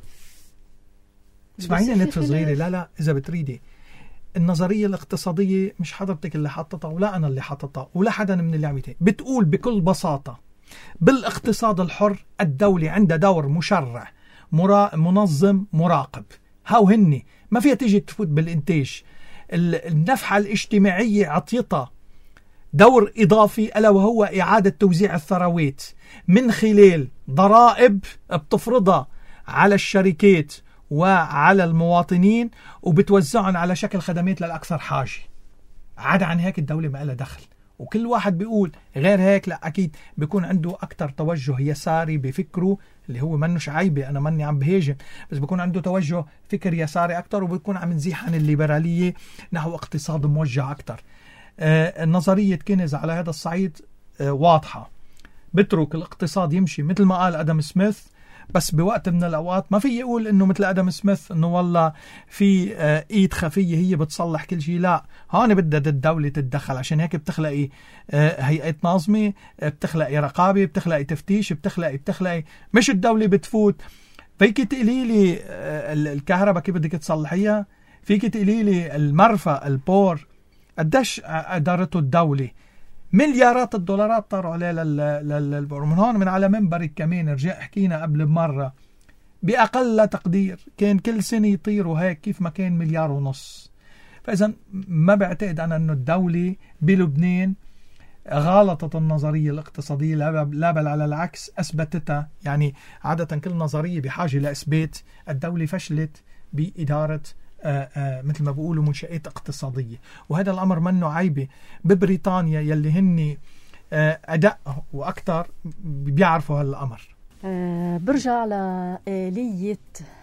اسمعيني نتفة صغيرة. لا لا إذا بتريدي النظرية الاقتصادية مش حضرتك اللي حطتها ولا أنا اللي حطتها ولا حدا من اللي عم يتين. بتقول بكل بساطة بالاقتصاد الحر الدولة عندها دور مشرع مرا... منظم مراقب. هاو هني ما فيها تيجي تفوت بالإنتاج. النفحة الاجتماعية عطيتها دور إضافي ألا وهو إعادة توزيع الثروات من خلال ضرائب بتفرضها على الشركات وعلى المواطنين وبتوزعهم على شكل خدمات للأكثر حاجة. عدا عن هيك الدولة ما لها دخل. وكل واحد بيقول غير هيك لا أكيد بيكون عنده أكتر توجه يساري بفكره اللي هو منش عيبة. أنا مني عم بهاجم بس بيكون عنده توجه فكر يساري أكتر وبيكون عم نزيح عن الليبرالية نحو اقتصاد موجه أكتر. آه النظرية كينز على هذا الصعيد آه واضحة. بترك الاقتصاد يمشي مثل ما قال آدم سميث بس بوقت من الأوقات ما في يقول إنه مثل آدم سميث إنه والله في آه إيد خفية هي بتصلح كل شيء. لا، هون بدها الدولة تتدخل. عشان هيك بتخلقي آه هيئة ناظمة، آه بتخلقي رقابة، بتخلقي تفتيش، بتخلقي بتخلقي مش الدولة بتفوت. فيك تقولي لي آه الكهرباء كيف بدك تصلحيها؟ فيك تقولي لي المرفأ البور قديش أدارته الدولة؟ مليارات الدولارات طاروا عليه للبور. من هون من على منبرك كمان رجع حكينا قبل بمرة بأقل تقدير كان كل سنة يطيروا هيك كيف ما كان مليار ونص. فإذا ما بعتقد أنا أنه الدولة بلبنان غالطت النظرية الاقتصادية، لا بل على العكس أثبتتها. يعني عادة كل نظرية بحاجة لإثبات. الدولة فشلت بإدارة آآ آآ مثل ما بيقولوا منشآت اقتصادية. وهذا الأمر منه عيبة. ببريطانيا يلي هن أداء وأكثر بيعرفوا هالأمر. أه برجع لآلية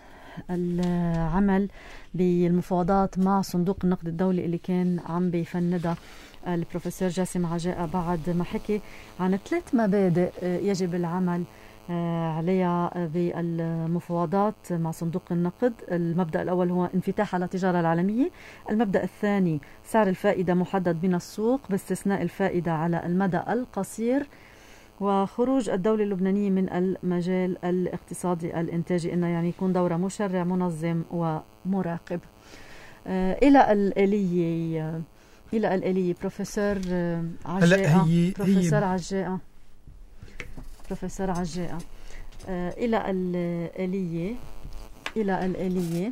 العمل بالمفاوضات مع صندوق النقد الدولي اللي كان عم بيفندها البروفيسور جاسم عجاء بعد ما حكي عن ثلاث مبادئ يجب العمل عليها بالمفاوضات مع صندوق النقد. المبدأ الأول هو انفتاح على التجارة العالمية. المبدأ الثاني سعر الفائدة محدد من السوق باستثناء الفائدة على المدى القصير. وخروج الدولة اللبنانية من المجال الاقتصادي الإنتاجي، إنه يعني يكون دورة مشرع منظم ومراقب. إلى الآلية إلى الآلية بروفيسور عجاء بروفيسور عجاء بروفيسور عجاء إلى الآلية إلى الآلية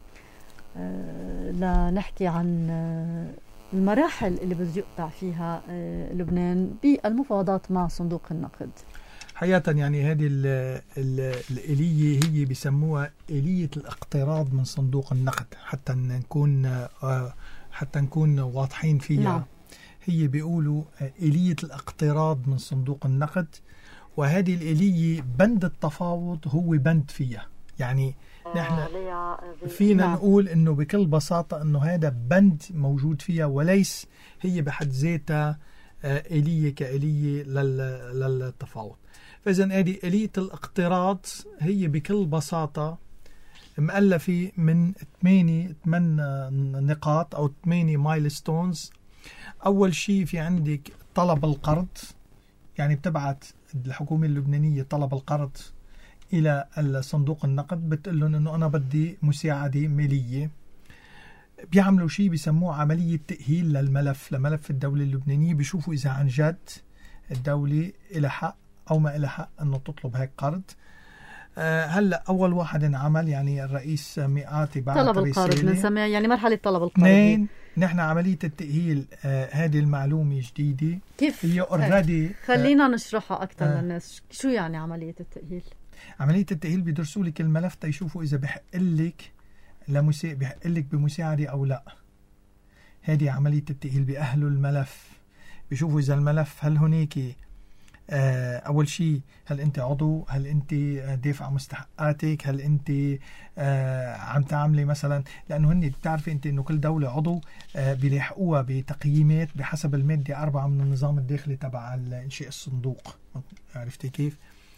لنحكي عن المراحل اللي بده يقطع فيها لبنان بالمفاوضات مع صندوق النقد. حقيقة يعني هذه الآلية هي بيسموها آلية الاقتراض من صندوق النقد، حتى نكون حتى نكون واضحين فيها. نعم. هي بيقولوا آلية الاقتراض من صندوق النقد، وهذه الآلية بند التفاوض هو بند فيها. يعني نحن فينا نعم. نقول انه بكل بساطة انه هذا بند موجود فيها، وليس هي بحد ذاتها آلية كآلية للتفاوض. فإذن هذه آلية الاقتراض هي بكل بساطة مؤلفة من ثمانية ثمان نقاط أو ثمانية مايلستونز. أول شيء في عندك طلب القرض، يعني بتبعت الحكومة اللبنانية طلب القرض إلى الصندوق النقد، بتقول لهم إنه أنا بدي مساعدة مالية. بيعملوا شيء بيسموه عملية تأهيل للملف لملف الدولة اللبنانية، بيشوفوا إذا عن جد الدولة إلى حق أو ما إلى حق أنه تطلب هيك قرض. أه هلا أول واحد انعمل يعني الرئيس مئاتي بعد طلب القرض بنسميها يعني مرحلة طلب القرض. اثنين، نحن عملية التأهيل آه هذه المعلومة جديدة كيف هي اوريدي. خلينا نشرحها أكثر آه للناس. شو يعني عملية التأهيل؟ عملية التأهيل بيدرسوا لك الملف تيشوفوا إذا بحق لك لمسا... بحق لك بمساعدة أو لا. هذه عملية التأهيل، بأهلوا الملف، بيشوفوا إذا الملف هل هناك آه أول شيء هل أنت عضو، هل أنت دافع مستحقاتك، هل أنت آه عم تعملي مثلا، لأنه هن بتعرفي أنت أنه كل دولة عضو آه بيلاحقوها بتقييمات بحسب المادة أربعة من النظام الداخلي تبع إنشاء الصندوق. عرفتي كيف؟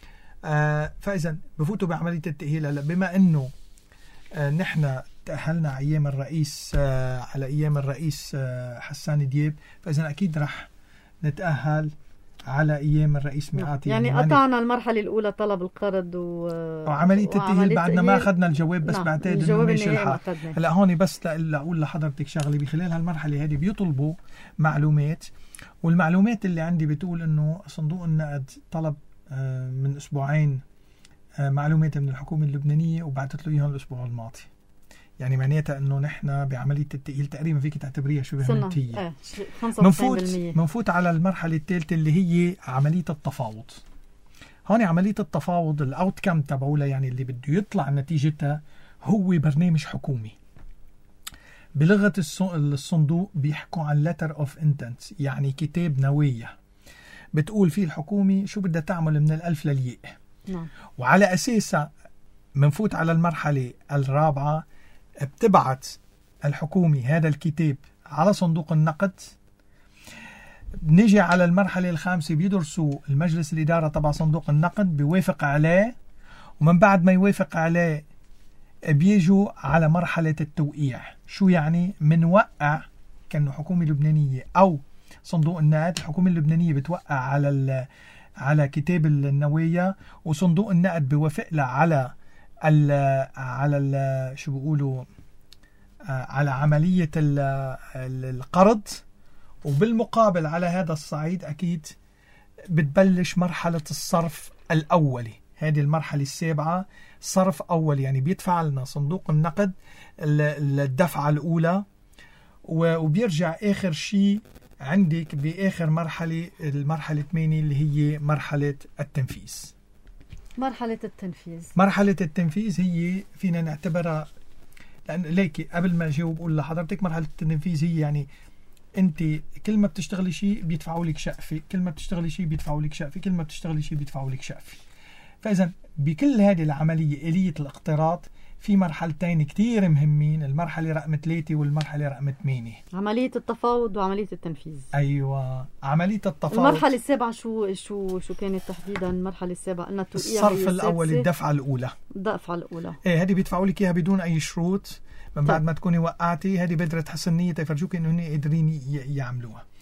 آه فإذا بفوتوا بعملية التأهيل. هلا بما أنه آه نحن تأهلنا أيام الرئيس آه على أيام الرئيس آه حسان دياب، فإذا أكيد رح نتأهل على أيام الرئيس مئاتي. يعني, يعني قطعنا المرحلة الأولى طلب القرض و... وعملية التأهيل بعدنا ما أخذنا الجواب، بس بعتقد إنه ماشي الحال. هلا هون بس لأقول لحضرتك شغلة، بخلال هالمرحلة هذه بيطلبوا معلومات، والمعلومات اللي عندي بتقول إنه صندوق النقد طلب من أسبوعين معلومات من الحكومة اللبنانية وبعثت له إياهم الأسبوع الماضي. يعني معناتها إنه نحن بعملية التأهيل تقريبا فيك تعتبريها شبه منتهية. اه منفوت منفوت على المرحلة الثالثة اللي هي عملية التفاوض. هون عملية التفاوض الأوتكم تبعولها، يعني اللي بده يطلع نتيجتها، هو برنامج حكومي. بلغة الصندوق بيحكوا عن letter of intent، يعني كتاب نوايا بتقول فيه الحكومة شو بدها تعمل من الألف للياء. نعم. وعلى أساسها منفوت على المرحلة الرابعة، بتبعت الحكومة هذا الكتاب على صندوق النقد. بنيجي على المرحلة الخامسة، بيدرسوا المجلس الإدارة تبع صندوق النقد، بيوافق عليه، ومن بعد ما يوافق عليه بيجوا على مرحلة التوقيع. شو يعني؟ منوقع كأنه حكومة لبنانية أو صندوق النقد. الحكومة اللبنانية بتوقع على على كتاب النوايا، وصندوق النقد بيوافق له على ال على ال شو بيقولوا على عملية القرض. وبالمقابل على هذا الصعيد أكيد بتبلش مرحلة الصرف الأولي. هذه المرحلة السابعة صرف أول، يعني بيدفع لنا صندوق النقد الدفعة الأولى، وبيرجع آخر شيء عندك بآخر مرحلة، المرحلة الثمانية اللي هي مرحلة التنفيذ. مرحلة التنفيذ مرحلة التنفيذ هي فينا نعتبرها، لأن ليكي قبل ما أجاوب أقول لحضرتك مرحلة التنفيذ هي يعني أنت كل ما بتشتغلي شيء بيدفعوا لك شقفة، كل ما بتشتغلي شيء بيدفعوا لك شقفة، كل ما بتشتغلي شيء بيدفعوا لك شقفة. فإذا بكل هذه العملية آلية الاقتراض في مرحلتين كتير مهمين، المرحلة رقم ثلاثة والمرحلة رقم ثمانية، عملية التفاوض وعملية التنفيذ. أيوة، عملية التفاوض. المرحلة السابعة شو شو شو كانت تحديدا؟ المرحلة السابعة أنها الصرف الأول، الدفعة الأولى. الدفعة الأولى إيه، هذه بيدفعوا لك إياها بدون أي شروط، من بعد ما تكوني وقعتي. هذه بقدرة حسن نية يفرجوك إنه هن قادرين يعملوها.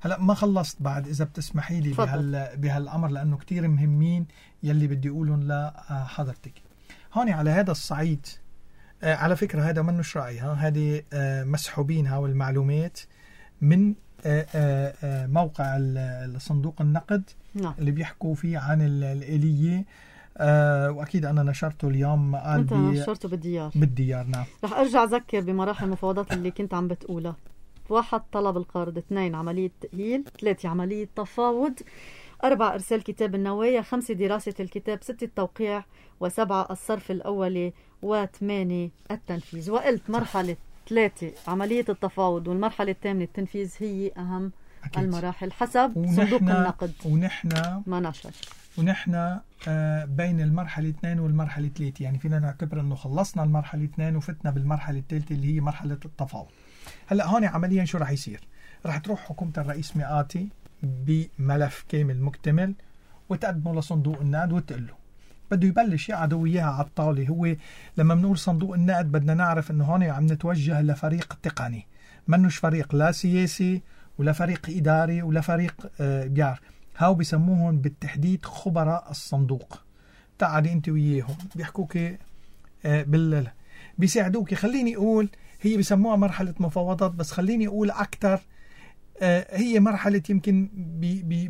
هلا ما خلصت بعد إذا بتسمحي لي بهال بهالأمر لأنه كتير مهمين يلي بدي أقولهم لحضرتك. هون على هذا الصعيد آه على فكرة هذا منش رأي، ها هذه آه مسحوبين هاو المعلومات من آه آه موقع الصندوق النقد نعم. اللي بيحكوا فيه عن الآلية، آه وأكيد أنا نشرته اليوم. قال أنت نشرته بالديار. بالديار نعم. رح أرجع أذكر بمراحل المفاوضات اللي كنت عم بتقولها. واحد طلب القرض، اثنين عملية تأهيل، ثلاثة عملية تفاوض، أربعة إرسال كتاب النوايا، خمسة دراسة الكتاب، ستة التوقيع، وسبعة الصرف الأولي، وثمانية التنفيذ. وقلت مرحلة ثلاثة عملية التفاوض والمرحلة الثامنة التنفيذ هي أهم أكيد. المراحل حسب صندوق النقد. ونحن ما نشر ونحن آه بين المرحلة اثنين والمرحلة ثلاثة، يعني فينا نعتبر أنه خلصنا المرحلة اثنين وفتنا بالمرحلة الثالثة اللي هي مرحلة التفاوض. هلأ هون عمليا شو رح يصير؟ رح تروح حكومة الرئيس مئاتي بملف كامل مكتمل وتقدمه لصندوق النقد وتقول له بده يبلش يقعد وياها على الطاولة. هو لما بنقول صندوق النقد بدنا نعرف انه هون عم نتوجه لفريق تقني، منوش فريق لا سياسي ولا فريق إداري ولا فريق آه بيعرف. هاو بيسموهم بالتحديد خبراء الصندوق. تعالي انت وياهم بيحكوك آه بالله، بيساعدوك. خليني اقول هي بيسموها مرحلة مفاوضات، بس خليني اقول اكتر آه هي مرحلة يمكن بي بي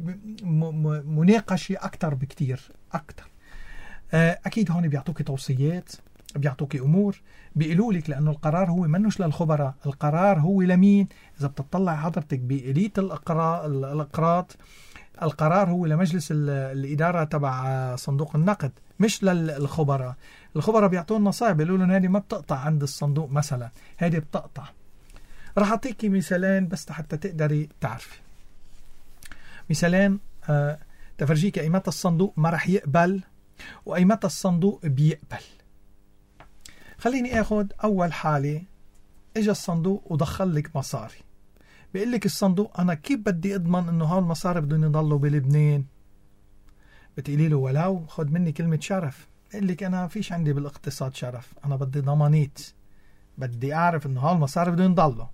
مناقشة اكتر بكتير اكتر. آه اكيد هون بيعطوك توصيات، بيعطوك امور، بيقولوا لك لانه القرار هو منوش للخبراء، القرار هو لمين؟ اذا بتطلع حضرتك بإليت الاقراء الاقراط، القرار هو لمجلس الإدارة تبع صندوق النقد مش للخبراء. الخبراء بيعطون نصائح، بيقولوا لهم هذه ما بتقطع عند الصندوق مثلا، هذه بتقطع. راح أعطيكي مثالين بس حتى تقدري تعرفي. مثالين آه تفرجيك أيمتى الصندوق ما راح يقبل وأيمتى الصندوق بيقبل. خليني أخذ أول حالة، إجا الصندوق ودخل لك مصاري. بيقول لك الصندوق أنا كيف بدي أضمن إنه هول المصاري بدهم يضلوا بلبنان؟ بتقولي له ولو خد مني كلمة شرف. بيقول لك أنا فيش عندي بالاقتصاد شرف، أنا بدي ضمانات، بدي أعرف إنه هول المصاري بدهم يضلوا.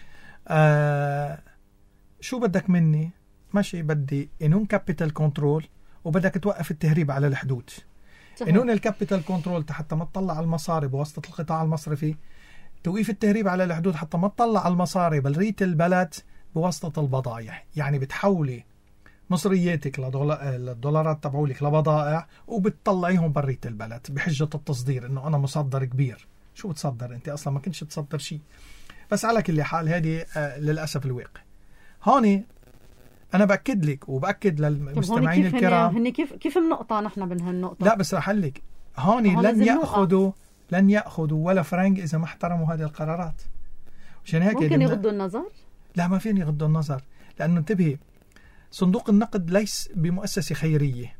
آه شو بدك مني؟ ماشي، بدي قانون كابيتال كنترول وبدك توقف التهريب على الحدود. قانون الكابيتال كنترول حتى ما تطلع على المصاري بواسطة القطاع المصرفي، توقيف التهريب على الحدود حتى ما تطلع المصاري برية البلد بواسطة البضائع. يعني بتحولي مصرياتك للدولارات تبعولك لبضائع وبتطلعيهم برية البلد بحجة التصدير، انه انا مصدر كبير. شو بتصدر انت؟ اصلا ما كنتش تصدر شيء. بس على كل حال هذه آه للأسف الواقع. هون انا باكد لك وباكد للمستمعين الكرام. هني كيف كيف بنقطع نحن بهالنقطة؟ لا بس رح لك هون لن ياخذوا لن يأخذوا ولا فرنك إذا ما احترموا هذه القرارات. عشان هيك ممكن يغضوا النظر؟ لا ما فين يغضوا النظر، لأنه انتبهي صندوق النقد ليس بمؤسسة خيرية،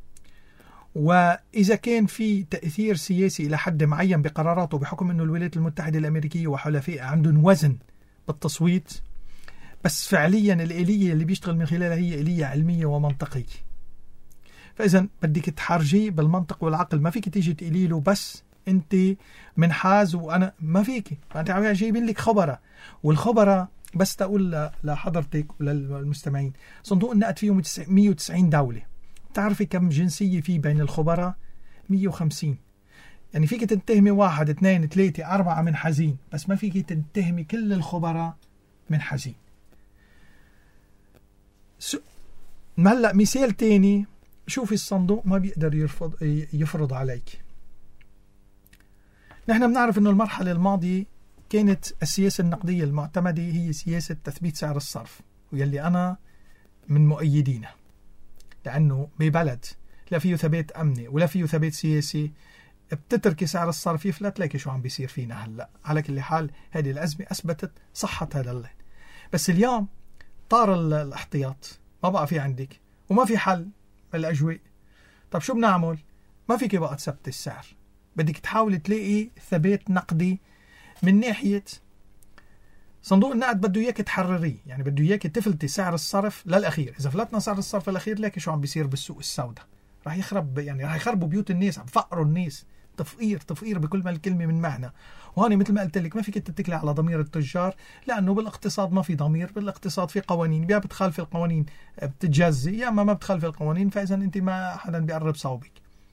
وإذا كان في تأثير سياسي إلى حد معين بقراراته بحكم أنه الولايات المتحدة الأمريكية وحلفائها عندهم وزن بالتصويت، بس فعليا الآلية اللي بيشتغل من خلالها هي آلية علمية ومنطقية. فإذا بدك تحرجي بالمنطق والعقل، ما فيك تيجي تقولي له بس انت منحاز وانا ما فيكي. فانت عم جايبين لك خبراء، والخبراء بس تقول لحضرتك وللمستمعين صندوق النقد فيه مية وتسعين دولة. تعرفي كم جنسية فيه بين الخبراء؟ مية وخمسين. يعني فيك تنتهمي واحد اثنين ثلاثة أربعة من حزين، بس ما فيك تنتهمي كل الخبراء من حزين. هلا مثال تاني، شوفي الصندوق ما بيقدر يرفض يفرض عليك. نحن بنعرف أنه المرحلة الماضية كانت السياسة النقدية المعتمدة هي سياسة تثبيت سعر الصرف، ويلي أنا من مؤيدينها، لأنه ببلد لا فيه ثبات أمني ولا فيه ثبات سياسي بتتركي سعر الصرف يفلت. لكن شو عم بيصير فينا هلأ. على كل حال هذه الأزمة أثبتت صحة هذا الليل. بس اليوم طار الاحتياط، ما بقى في عندك وما في حل بالأجواء. طب شو بنعمل؟ ما فيك بقى تثبت السعر، بدك تحاول تلاقي ثبات نقدي من ناحية صندوق النقد. بده إياك تحرريه، يعني بده إياك تفلتي سعر الصرف للأخير. إذا فلتنا سعر الصرف للأخير لكن شو عم بيصير بالسوق السوداء؟ راح يخرب، يعني راح يخربوا بيوت الناس، عم فقروا الناس تفقير تفقير بكل ما الكلمة من معنى. وهون مثل ما قلت لك ما فيك تتكلي على ضمير التجار، لأنه بالاقتصاد ما في ضمير، بالاقتصاد في قوانين، يا بتخالف القوانين بتتجزي، يا ما ما بتخالف القوانين، فإذا أنت ما حدا بيقرب صوبك.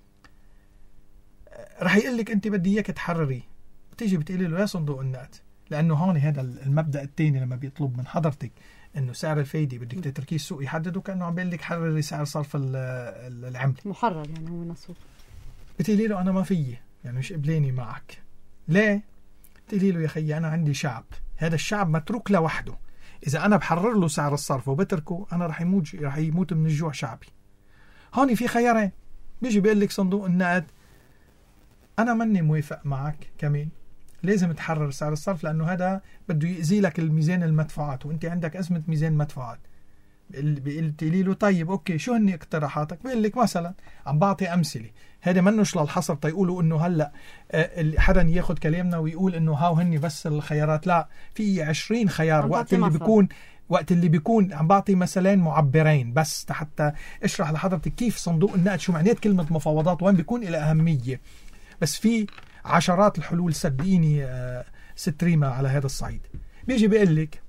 رح يقول لك أنت بدي إياك تحرري، بتيجي بتقولي له يا صندوق النقد، لأنه هون هذا المبدأ الثاني لما بيطلب من حضرتك إنه سعر الفايدة بدك تتركيه السوق يحدده، كأنه عم بيقول لك حرري سعر صرف العملة محرر، يعني هو نسوق. بتقولي له أنا ما فيي، يعني مش قبليني معك. ليه؟ بتقولي له يا خيي أنا عندي شعب، هذا الشعب متروك لوحده، إذا أنا بحرر له سعر الصرف وبتركه أنا رح يموت رح يموت من الجوع شعبي. هون في خيارين، بيجي بيقول لك صندوق النقد أنا ماني موافق معك كمان، لازم تحرر سعر الصرف لأنه هذا بده يأذي لك الميزان المدفوعات وأنت عندك أزمة ميزان مدفوعات. بتقولي له طيب أوكي شو هني اقتراحاتك؟ بيقول لك مثلا عم بعطي أمثلة، هذا منوش للحصر تيقولوا إنه هلأ حدا ياخد كلامنا ويقول إنه هاو هني بس الخيارات، لا، في عشرين خيار. وقت اللي بيكون وقت اللي بيكون عم بعطي مثلين معبرين بس حتى اشرح لحضرتك كيف صندوق النقد شو معنات كلمة مفاوضات وين بيكون إلى أهمية، بس في عشرات الحلول صدقيني ست ريما على هذا الصعيد. بيجي بيقول لك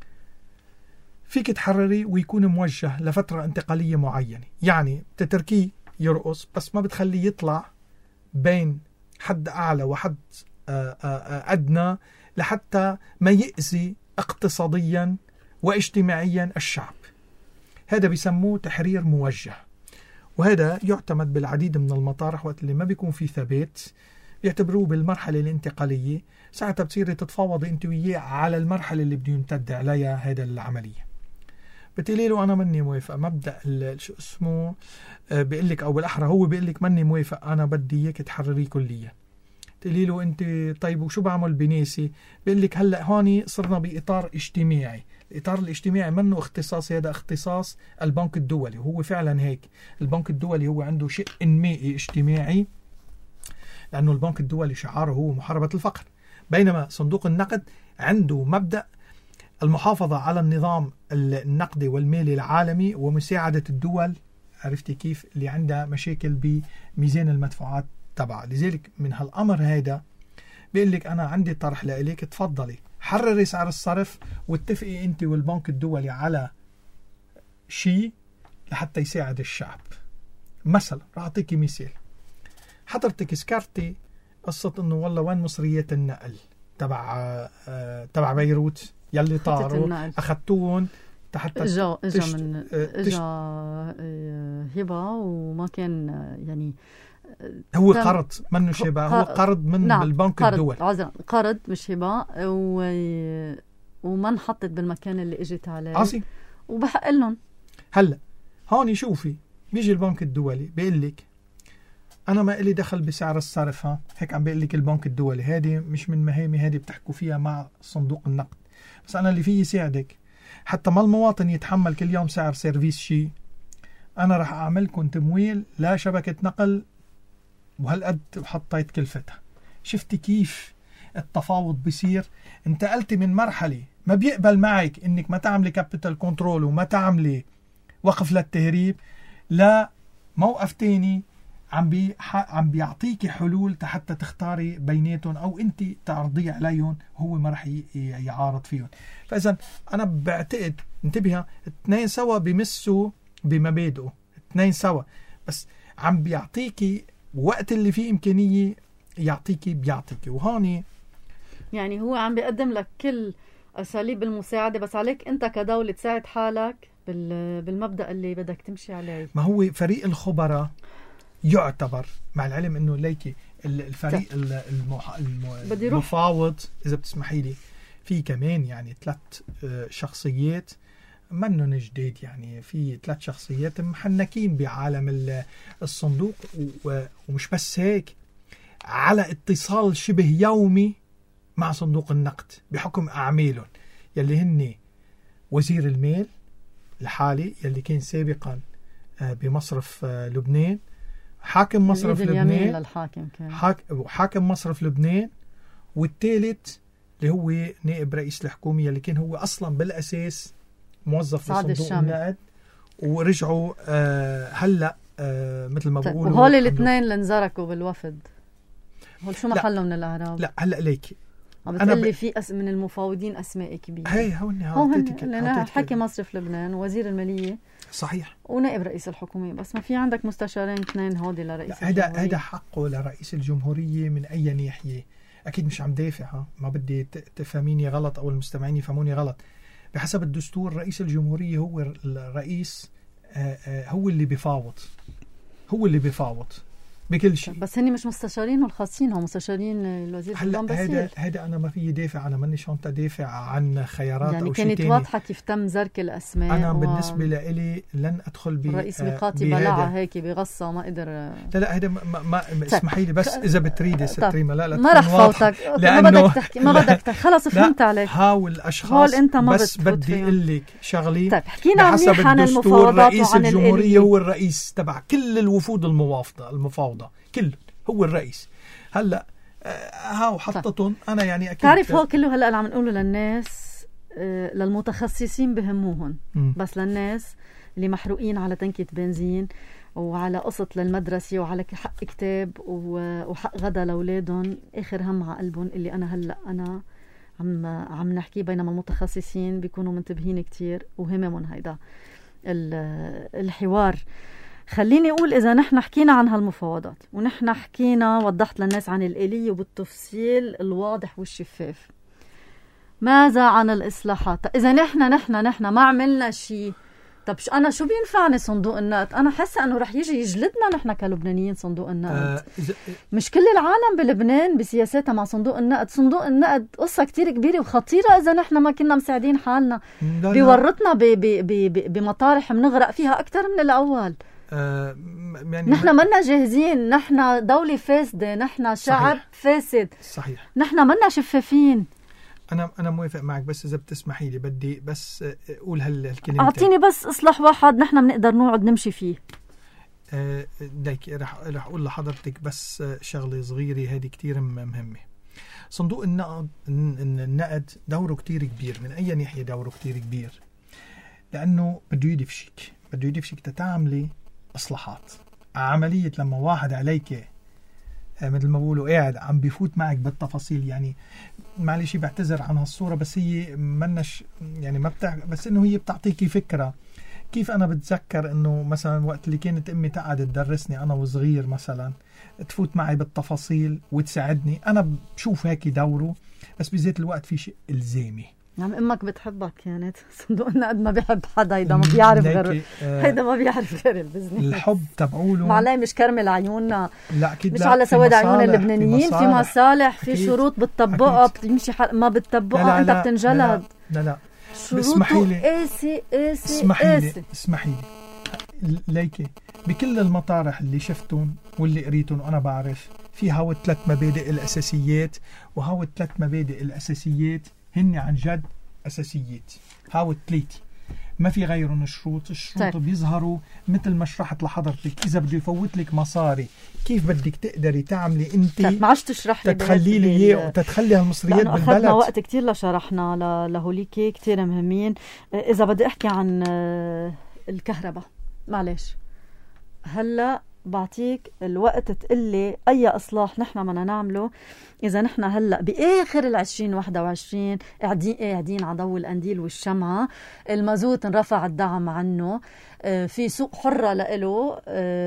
فيك تحرري ويكون موجه لفترة انتقالية معينة، يعني بتتركيه يرقص بس ما بتخليه يطلع بين حد أعلى وحد أدنى لحتى ما يأذي اقتصاديا واجتماعيا الشعب. هذا بيسموه تحرير موجه، وهذا يعتمد بالعديد من المطارح. وقت اللي ما بيكون في ثبات بيعتبروه بالمرحلة الانتقالية، ساعتها بتصيري تتفاوضي انت وياه على المرحلة اللي بده يمتد عليها هذا العملية. بتقولي له أنا مني موافق، مبدأ شو اسمه بيقول لك، أو بالأحرى هو بيقول لك مني موافق، أنا بدي إياك تحرري كليا. تقولي له أنت طيب وشو بعمل بناسي؟ بيقول لك هلأ هوني صرنا بإطار اجتماعي، الإطار الاجتماعي منه اختصاصي، هذا اختصاص البنك الدولي، وهو فعلا هيك. البنك الدولي هو عنده شيء إنمائي اجتماعي، لأنه البنك الدولي شعاره هو محاربة الفقر، بينما صندوق النقد عنده مبدأ المحافظة على النظام النقدي والمالي العالمي ومساعدة الدول، عرفتي كيف، اللي عندها مشاكل بميزان المدفوعات تبعها. لذلك من هالأمر هيدا بيقول لك أنا عندي طرح لإليك، تفضلي حرري سعر الصرف واتفقي أنت والبنك الدولي على شيء لحتى يساعد الشعب. مثلا راح أعطيكي مثال، حضرتك سكرتي قصة إنه والله وين مصريات النقل تبع آه تبع بيروت يلي طاروا أخذتوهم حتى اجا اجا تشت... من اجا هبة وما كان يعني هو قرض منه هبة، هو قرض من نعم البنك قرض الدولي، عذرا قرض مش هبة، و... وما انحطت بالمكان اللي اجت عليه. عظيم. وبحق لهم هلا هون شوفي بيجي البنك الدولي بيقول لك أنا ما إلي دخل بسعر الصرف، ها هيك عم بيقول لك البنك الدولي، هذه مش من مهامي، هذه بتحكوا فيها مع صندوق النقد، بس أنا اللي فيه يساعدك حتى ما المواطن يتحمل كل يوم سعر سيرفيس شيء. أنا رح أعملكم تمويل لا شبكة نقل وهالقد حطيت كلفتها. شفتي كيف التفاوض بيصير؟ انتقلتي من مرحلة ما بيقبل معك إنك ما تعملي كابيتال كنترول وما تعملي وقف للتهريب، لا موقف تاني عم بي عم بيعطيكي حلول حتى تختاري بيناتهم او انت تعرضي عليهم، هو ما رح يعارض فيهم. فاذا انا بعتقد انتبهي، اثنين سوا بيمسوا بمبادئه، اثنين سوا، بس عم بيعطيكي وقت اللي فيه امكانيه يعطيكي بيعطيكي. وهوني يعني هو عم بيقدم لك كل اساليب المساعده، بس عليك انت كدوله تساعد حالك بالمبدا اللي بدك تمشي عليه. ما هو فريق الخبراء يعتبر، مع العلم انه ليكي الفريق المفاوض اذا بتسمحي لي في كمان يعني ثلاث شخصيات منن جديد، يعني في ثلاث شخصيات محنكين بعالم الصندوق، ومش بس هيك، على اتصال شبه يومي مع صندوق النقد بحكم اعمالهم، يلي هن وزير المال الحالي يلي كان سابقا بمصرف لبنان، حاكم مصرف لبنان للحاكم كان. حاك... حاكم مصرف لبنان، والثالث اللي هو نائب رئيس الحكومة اللي كان هو أصلا بالأساس موظف بصندوق النقد، ورجعوا آه هلأ آه مثل ما بقولوا. وهول الاثنين اللي انزركوا بالوفد هو شو محله من الأعراب؟ لا هلا ليك عم بتقلي ب... في أس... من المفاوضين أسماء كبيرة. هي هون هون لأنها حكي مصرف لبنان وزير المالية صحيح ونائب رئيس الحكومة، بس ما في عندك مستشارين اثنين هودي لرئيس هذا هذا حقه لرئيس الجمهورية من أي ناحية. أكيد مش عم دافع، ها ما بدي تفهميني غلط أو المستمعين يفهموني غلط. بحسب الدستور رئيس الجمهورية هو الرئيس، هو اللي بيفاوض، هو اللي بيفاوض بكل شيء. بس هني مش مستشارين الخاصين، هم مستشارين الوزير هلا هذا هذا انا ما في دافع، انا ماني شانطه دافع عن خيارات يعني او شيء ثاني. كانت واضحه كيف تم زرك الاسماء. انا و... بالنسبه لي لن ادخل ب الرئيس ميقاتي بلعها هيك بغصه ما قدر. لا لا هذا ما, ما اسمحي لي بس اذا بتريدي ست ريما لا لا ما رح فوتك ما بدك تحكي ما بدك تحكي خلص فهمت عليك. هاو الاشخاص انت ما بس بدي اقول لك شغلي. طيب حكينا منيح عن المفاوضات رئيس وعن الجمهوريه هو الرئيس تبع كل الوفود المفاوضه المفاوضه كله، هو الرئيس. هلا هاو حطتهم انا يعني اكيد تعرف هو كله هلا اللي عم نقوله للناس للمتخصصين بهموهم، بس للناس اللي محروقين على تنكة بنزين وعلى قسط للمدرسة وعلى حق كتاب وحق غدا لأولادهم، آخر هم على قلبهم اللي أنا هلا أنا عم عم نحكي، بينما المتخصصين بيكونوا منتبهين كتير وهممهم هيدا الحوار. خليني أقول إذا نحن حكينا عن هالمفاوضات ونحن حكينا وضحت للناس عن الآلية وبالتفصيل الواضح والشفاف، ماذا عن الإصلاحات؟ إذا نحن نحن نحن ما عملنا شيء، طب شو أنا شو بينفعني صندوق النقد؟ أنا حاسة أنه رح يجي يجلدنا نحن كلبنانيين صندوق النقد. آه مش كل العالم بلبنان بسياساتها مع صندوق النقد. صندوق النقد قصة كتير كبيرة وخطيرة إذا نحن ما كنا مساعدين حالنا، بيورطنا بمطارح منغرق فيها أكتر من الأول. آه يعني نحن منا جاهزين، نحن دولة فاسدة، نحن شعب صحيح. فاسد صحيح، نحن منا شفافين. أنا أنا موافق معك، بس إذا بتسمحي لي بدي بس أقول هالكلمة. أعطيني بس إصلاح واحد نحن بنقدر نقعد نمشي فيه. آه دايك رح رح أقول لحضرتك بس شغلة صغيرة هذه كتير مهمة. صندوق النقد النقد دوره كتير كبير، من أي ناحية دوره كتير كبير؟ لأنه بده يدفشك بده يدفشك تتعاملي إصلاحات عملية. لما واحد عليك مثل ما بقولوا قاعد عم بيفوت معك بالتفاصيل، يعني معلش بعتذر عن هالصورة بس هي منش يعني ما بتاع، بس إنه هي بتعطيكي فكرة. كيف أنا بتذكر إنه مثلا وقت اللي كانت أمي تقعد تدرسني أنا وصغير مثلا، تفوت معي بالتفاصيل وتساعدني، أنا بشوف هيك دوره، بس بذات الوقت في شيء إلزامي. نعم امك بتحبك كانت. صندوق النقد ما بيحب حدا، هيدا ما بيعرف غير آه هيدا ما بيعرف غير البزنس. الحب تبعوله معلي مش كرمل عيوننا، لا اكيد مش لا، على سواد عيون اللبنانيين. في مصالح، في شروط بتطبقها، بتمشي ما بتطبقها انت بتنجلد. لا لا, لا. اسمحي لي قاسي قاسي اسمحي لي اسمحي لي ليكي بكل المطارح اللي شفتهم واللي قريتهم وانا بعرف في هاو الثلاث مبادئ الاساسيات، وهاو الثلاث مبادئ الاساسيات هن عن جد أساسيات. هاو الثلاثة ما في غيرهم شروط. الشروط طيب. بيظهروا مثل ما شرحت لحضرتك. إذا بده يفوت لك مصاري كيف بدك تقدري تعملي أنت؟ طيب ما عادش تشرح لي تتخلي لي إياه وتتخلي هالمصريات بالبلد. أخذنا وقت كتير لشرحنا لهوليك كتير مهمين. إذا بدي أحكي عن الكهرباء معلش هلأ بعطيك الوقت تقلي أي إصلاح نحن بدنا نعمله. إذا نحن هلأ بآخر العشرين واحد وعشرين قاعدين قاعدين على ضوء القنديل والشمعة، المازوت انرفع الدعم عنه، في سوق حرة لإله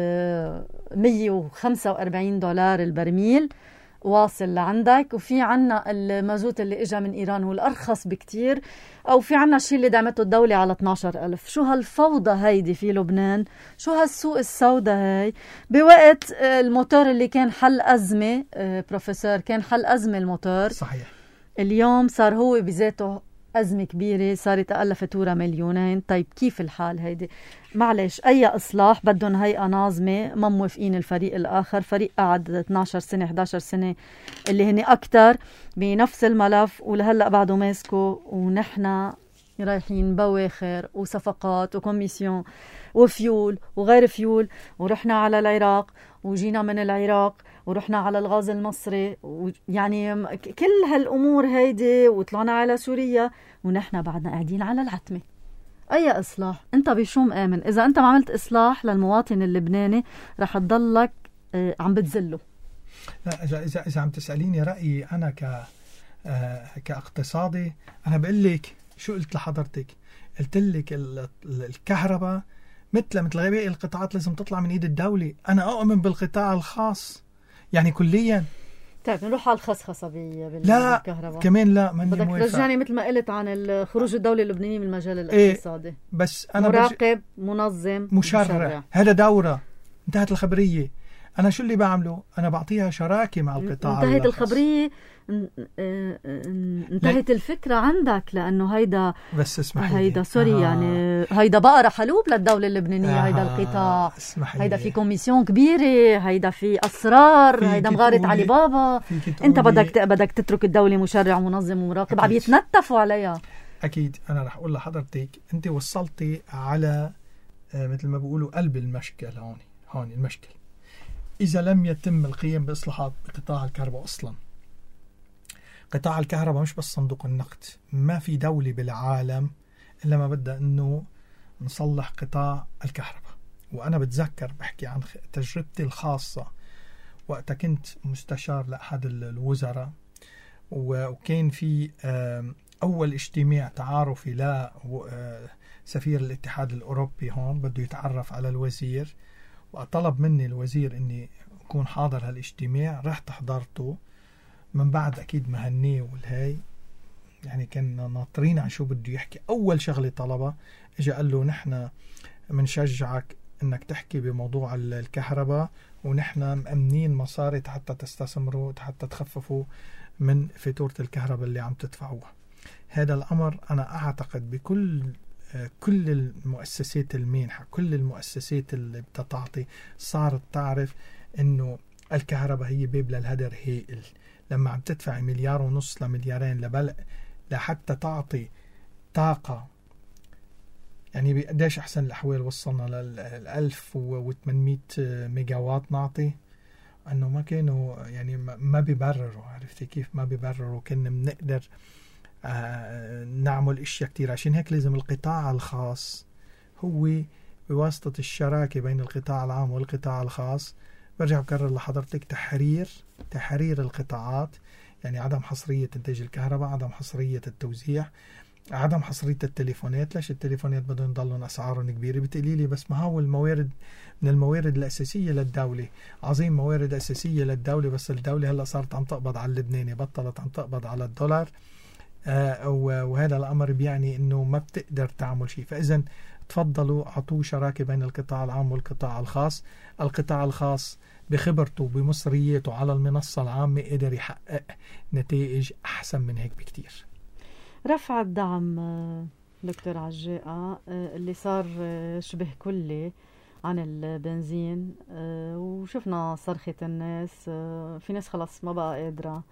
مية وخمسة وأربعين دولار البرميل واصل لعندك، وفي عنا المازوت اللي اجا من ايران هو الارخص بكتير، او في عنا الشيء اللي دعمته الدولة على اثناشر ألف. شو هالفوضى هيدي في لبنان؟ شو هالسوق السوداء هاي بوقت الموتور اللي كان حل ازمة؟ بروفيسور كان حل ازمة الموتور صحيح، اليوم صار هو بذاته أزمة كبيرة، صارت أقل فاتورة مليونين. طيب كيف الحال هيدي؟ معلش أي إصلاح بدهم هيئة ناظمة، ما موافقين الفريق الآخر، فريق قعد اثناشر سنة إحدى عشرة سنة اللي هني أكتر بنفس الملف ولهلأ بعده ماسكه، ونحن رايحين بواخر وصفقات وكوميسيون وفيول وغير فيول، ورحنا على العراق وجينا من العراق ورحنا على الغاز المصري، يعني كل هالأمور هيدي، وطلعنا على سوريا ونحن بعدنا قاعدين على العتمة. أي إصلاح؟ أنت بشو مآمن؟ إذا أنت ما عملت إصلاح للمواطن اللبناني رح تضلك عم بتزله. لا إذا إذا إذا عم تسأليني رأيي أنا ك آه كاقتصادي، أنا بقول لك شو قلت لحضرتك. قلت لك الكهرباء مثل مثل باقي القطاعات لازم تطلع من إيد الدولة. أنا أؤمن بالقطاع الخاص يعني كليا. طيب نروح على الخصخصة بالكهرباء. لا كمان لا ماني بدك موافق. ترجعني مثل ما قلت عن الخروج الدولي اللبناني من المجال الاقتصادي. إيه بس أنا مراقب منظم مشرع, مشرع. هذا دورة انتهت الخبرية. أنا شو اللي بعمله؟ أنا بعطيها شراكة مع القطاع. انتهت الخبرية، انتهت الفكرة عندك، لأنه هيدا بس اسمحي هيدا سوري آه. يعني هيدا بقرة حلوب للدولة اللبنانية. آه. هيدا القطاع هيدا في كوميسيون كبيرة، هيدا في أسرار، هيدا مغارة علي بابا. انت بدك بدك تترك الدولة مشرع ومنظم ومراقب عم يتنتفوا عليها. أكيد. أنا رح أقول لحضرتك أنت وصلتي على مثل ما بيقولوا قلب المشكل. هون هون المشكل إذا لم يتم القيام بإصلاحات بقطاع الكهرباء. أصلا قطاع الكهرباء مش بس صندوق النقد. ما في دولة بالعالم إلا ما بدها إنه نصلح قطاع الكهرباء. وأنا بتذكر بحكي عن تجربتي الخاصة وقت كنت مستشار لأحد الوزراء، وكان في أول اجتماع تعارفي لا سفير الاتحاد الأوروبي هون بده يتعرف على الوزير، وطلب مني الوزير اني اكون حاضر هالاجتماع. رحت حضرته. من بعد اكيد مهنيه والهاي يعني كنا ناطرين عن شو بده يحكي. اول شغله طلبها اجى قال له نحن منشجعك انك تحكي بموضوع الكهرباء، ونحن مأمنين مصاري حتى تستثمروا حتى تخففوا من فاتورة الكهرباء اللي عم تدفعوها. هذا الامر انا اعتقد بكل كل المؤسسات المانحة، كل المؤسسات اللي بتعطي صارت تعرف انه الكهرباء هي باب للهدر هائل. لما عم تدفع مليار ونص لمليارين لبلع لحتى تعطي طاقة، يعني بقديش احسن الاحوال وصلنا لل ألف وثمانمئة ميجا وات نعطي، انه ما كانوا يعني ما بيبرروا. عرفتي كيف ما بيبرروا؟ كنا بنقدر آه نعمل اشياء كتير. عشان هيك لازم القطاع الخاص هو بواسطة الشراكة بين القطاع العام والقطاع الخاص. برجع بكرر لحضرتك تحرير تحرير القطاعات، يعني عدم حصرية إنتاج الكهرباء، عدم حصرية التوزيع، عدم حصرية التليفونات. ليش التليفونات بدهم يضلون أسعارهم كبيرة؟ بتقولي لي بس ما هو الموارد من الموارد الأساسية للدولة. عظيم، موارد أساسية للدولة، بس الدولة هلأ صارت عم تقبض على اللبناني، بطلت عم تقبض على الدولار. آه وهذا الأمر بيعني أنه ما بتقدر تعمل شيء. فإذن تفضلوا عطوا شراكة بين القطاع العام والقطاع الخاص. القطاع الخاص بخبرته بمصرياته على المنصة العامة قدر يحقق نتائج أحسن من هيك بكتير. رفع الدعم دكتور عجاقة اللي صار شبه كلي عن البنزين، وشفنا صرخة الناس، في ناس خلاص ما بقى قادرة.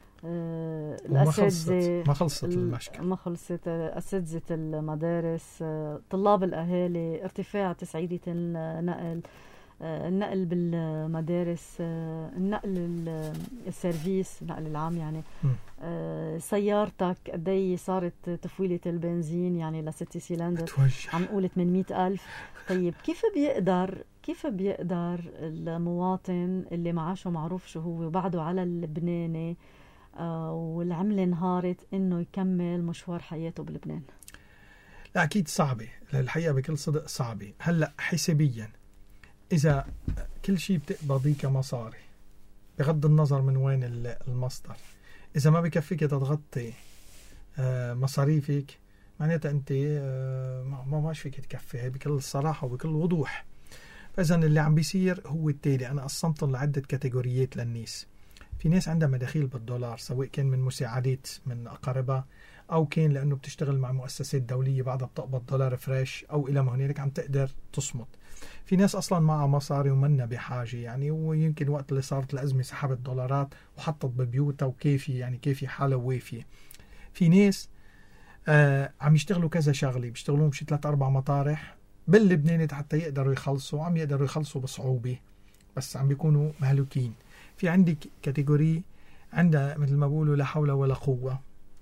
الأساتذة ما خلصت المشكلة ما خلصت أساتذة المدارس، طلاب الأهالي، ارتفاع تسعيرة النقل، النقل بالمدارس، النقل السيرفيس، النقل العام يعني. م. سيارتك قدي صارت تفويلة البنزين يعني لستة سيلندر عم نقول ثمانمئة ألف. طيب كيف بيقدر كيف بيقدر المواطن اللي معاشه معروف شو هو وبعده على اللبناني آه والعملة انهارت انه يكمل مشوار حياته بلبنان؟ لا اكيد صعبة، الحقيقة بكل صدق صعبة. هلأ حسابيا اذا كل شيء بتقبضيه كمصاري بغض النظر من وين المصدر، اذا ما بكفيك تتغطي آه مصاريفك معناتها انت آه ما ماش فيك تكفي. هي بكل صراحة وبكل وضوح. فاذا اللي عم بيصير هو التالي. انا قسمتهم لعدة كاتيجوريات للناس. في ناس عندها مداخيل بالدولار، سواء كان من مساعدات من أقاربها أو كان لأنه بتشتغل مع مؤسسات دولية بعدها بتقبض دولار فريش أو إلى ما هنالك عم تقدر تصمت. في ناس أصلا معها مصاري ومنا بحاجة يعني، ويمكن وقت اللي صارت الأزمة سحبت دولارات وحطت ببيوتها وكيفي يعني كيفي حالة ووافية. في ناس آه عم يشتغلوا كذا شغلة، بيشتغلون بشي ثلاث أربع مطارح باللبناني حتى يقدروا يخلصوا، عم يقدروا يخلصوا بصعوبة بس عم بيكونوا مهلوكين. في عندك كاتيجوري عندها مثل ما بقولوا لا حول ولا قوة،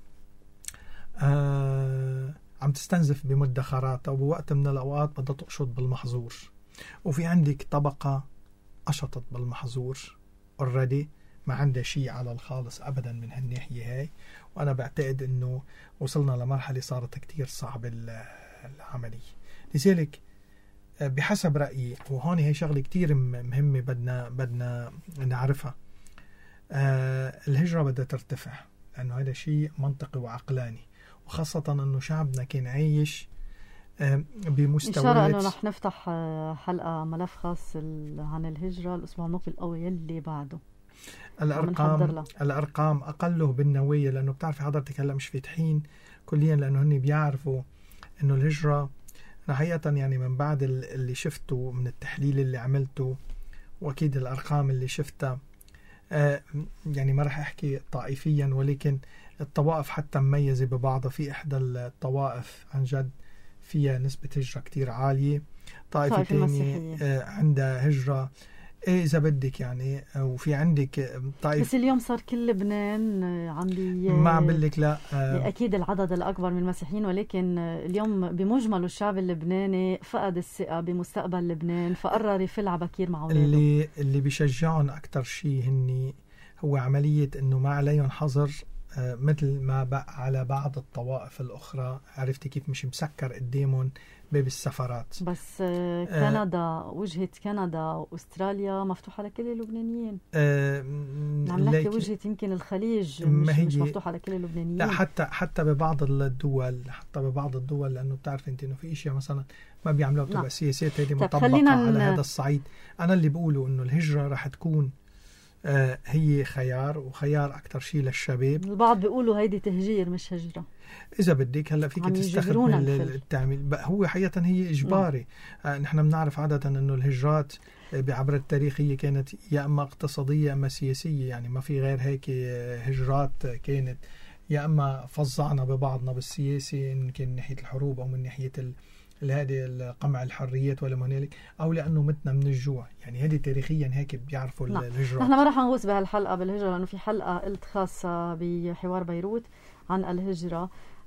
آه عم تستنزف بمدخراتها وبوقت من الأوقات بدها تقشط بالمحظور. وفي عندك طبقة قشطت بالمحظور already ما عنده شيء على الخالص أبدا من هالناحية هاي. وأنا بعتقد أنه وصلنا لمرحلة صارت كتير صعبة العملية. لذلك بحسب رأيي، وهون هي شغلة كتير مهمة بدنا بدنا نعرفها، آه الهجرة بدها ترتفع، لأنه هذا شيء منطقي وعقلاني، وخاصة أنه شعبنا كان عايش آه بمستويات. إشارة أنه رح نفتح حلقة ملف خاص عن الهجرة الأسبوع المقبل أو يلي بعده. الأرقام الأرقام أقله بالنوية، لأنه بتعرفي حضرتك هلأ مش فاتحين كليا، لأنه هني بيعرفوا أنه الهجرة أنا حقيقة يعني من بعد اللي شفته من التحليل اللي عملته وأكيد الأرقام اللي شفتها، آه يعني ما رح أحكي طائفيا، ولكن الطوائف حتى مميزة ببعضها. في إحدى الطوائف عن جد فيها نسبة هجرة كتير عالية، طائفة تانية آه عندها هجرة إيه إذا بدك يعني، وفي عندك طائف. بس اليوم صار كل لبنان عم بي ما عم بقلك لا آه أكيد العدد الأكبر من المسيحيين، ولكن اليوم بمجمل الشعب اللبناني فقد الثقة بمستقبل لبنان، فقرر يفل عبكير مع أولاده. اللي اللي بيشجعهم أكتر شيء هني هو عملية إنه ما عليهم حظر، آه مثل ما بقى على بعض الطوائف الأخرى. عرفتي كيف مش مسكر قدامهم باب السفارات. بس آه كندا آه وجهة كندا وأستراليا مفتوحة لكل اللبنانيين. آه عم نحكي وجهة يمكن الخليج مش, مش مفتوحة لكل اللبنانيين. لا حتى حتى ببعض الدول حتى ببعض الدول لأنه بتعرف أنت إنه في إشياء مثلا ما بيعملوها بتبقى سياسات هذه مطبقة على هذا الصعيد. أنا اللي بقوله إنه الهجرة رح تكون آه هي خيار، وخيار أكتر شيء للشباب. البعض بيقولوا هيدي تهجير مش هجرة إذا بدك. هلا فيك تستخدم التعميل، هو حقيقة هي إجباري. آه نحن بنعرف عادة إنه الهجرات بعبر التاريخ هي كانت يا إما اقتصادية يا إما سياسية، يعني ما في غير هيك هجرات كانت يا إما فظعنا ببعضنا بالسياسة إن كان من ناحية الحروب أو من ناحية هذه قمع الحريات ولا ما هنالك، أو لأنه متنا من الجوع. يعني هذه تاريخيا هيك بيعرفوا لا. الهجرات. نحن ما رح نغوص بهالحلقة بالهجرة، لأنه في حلقة قلت خاصة بحوار بيروت عن الهجرة.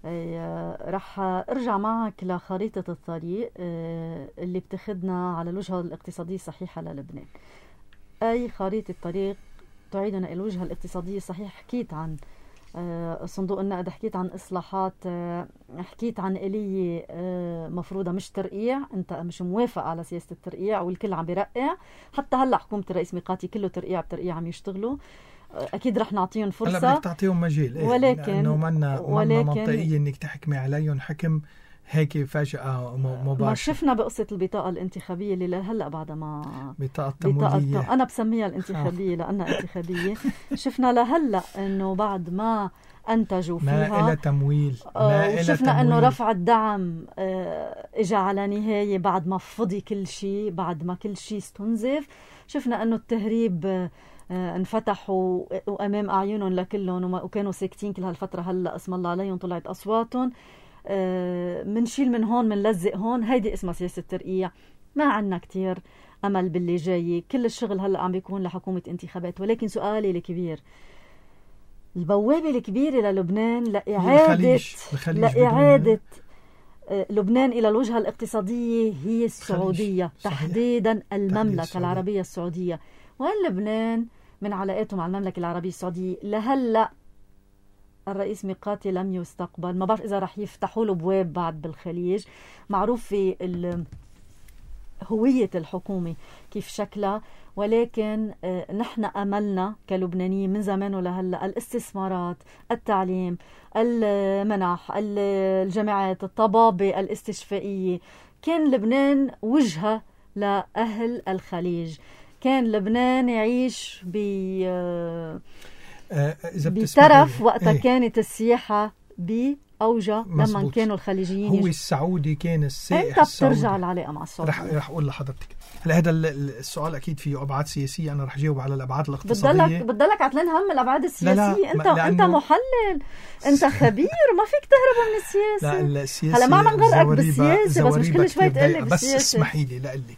رح ارجع معك لخريطة الطريق اللي بتخدنا على الوجهة الاقتصادية الصحيحة للبنان. أي خريطة طريق تعيدنا إلى الوجهة الاقتصادية الصحيحة. حكيت عن صندوق النقد، حكيت عن إصلاحات، حكيت عن آلية مفروضة مش ترقيع. أنت مش موافق على سياسة الترقيع والكل عم بيرقع، حتى هلأ حكومة الرئيس ميقاتي كله ترقيع بترقيع عم يشتغلوا. أكيد رح نعطيهم فرصة. هلا بدك تعطيهم مجال إيه؟ ولكن إنه منا منا منطقية إنك تحكمي عليهم حكم هيك فجأة مباشرة. ما شفنا بقصة البطاقة الانتخابية اللي هلأ بعد ما بطاقة تمويلية، أنا بسميها الانتخابية لأنها انتخابية. شفنا لهلأ إنه بعد ما أنتجوا فيها ما إلى تمويل، ما إلى شفنا إنه رفع الدعم إجا على نهاية بعد ما فضي كل شيء، بعد ما كل شيء استنزف. شفنا إنه التهريب انفتحوا وأمام أعينهم لكلهم وكانوا ساكتين كل هالفترة. هلأ اسم الله عليهم طلعت أصواتهم. منشيل من هون منلزق هون. هيدي اسمها سياسة الترقيع. ما عنا كتير أمل باللي جاي. كل الشغل هلأ عم بيكون لحكومة انتخابات. ولكن سؤالي الكبير، البوابة الكبيرة للبنان لإعادة لإعادة لبنان إلى الوجهة الاقتصادية هي السعودية، تحديدا المملكة العربية السعودية. وين لبنان من علاقاته مع المملكة العربية السعودية؟ لهلأ الرئيس ميقاتي لم يستقبل. ما بعرف إذا رح يفتحوا له بواب بعد بالخليج. معروف في هوية الحكومة كيف شكلها، ولكن نحن أملنا كلبنانيين من زمان ولهلأ الاستثمارات، التعليم، المنح، الجامعات، الطبابة الاستشفائية. كان لبنان وجهة لأهل الخليج. كان لبنان يعيش ب بترف وقتها ايه؟ كانت السياحة بأوجه لما كانوا الخليجيين هو يجب. السعودي كان السائح انت بترجع العلاقة مع السعودية. رح, رح أقول لحضرتك هلا هذا السؤال أكيد فيه أبعاد سياسية. أنا رح جاوب على الأبعاد الاقتصادية. بدلك بدلك عتلان هم الأبعاد السياسية. لا لا. انت انت محلل، انت خبير، ما فيك تهرب من السياسة. لا السياسة هلا ما عم نغرقك بالسياسة، بس مش كل شوي تقول لي بالسياسة. بس اسمحي لي لأقلك.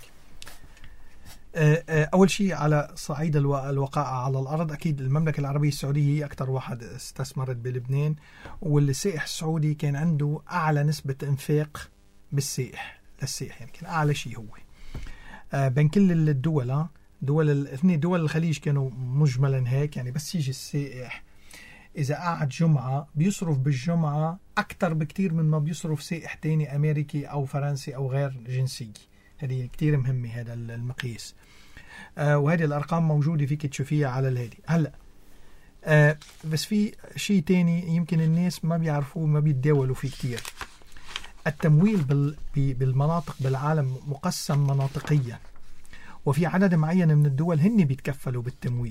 أول شيء على صعيد الوقائع على الأرض، أكيد المملكة العربية السعودية هي أكثر واحد استثمرت بلبنان، والسائح السعودي كان عنده أعلى نسبة إنفاق بالسائح للسائح، يعني كان أعلى شيء هو بين كل الدول. دول اثنين دول الخليج كانوا مجملا هيك، يعني بس يجي السائح إذا قاعد جمعة بيصرف بالجمعة أكتر بكتير من ما بيصرف سائح تاني أمريكي أو فرنسي أو غير جنسي. هذه كتير مهمة هذا المقياس. آه وهذه الأرقام موجودة فيك تشوفيها على الهادي. هلأ آه بس في شيء تاني يمكن الناس ما بيعرفوه ما بيتداولوا فيه كتير. التمويل بالمناطق بالعالم مقسم مناطقيا، وفي عدد معين من الدول هن بيتكفلوا بالتمويل.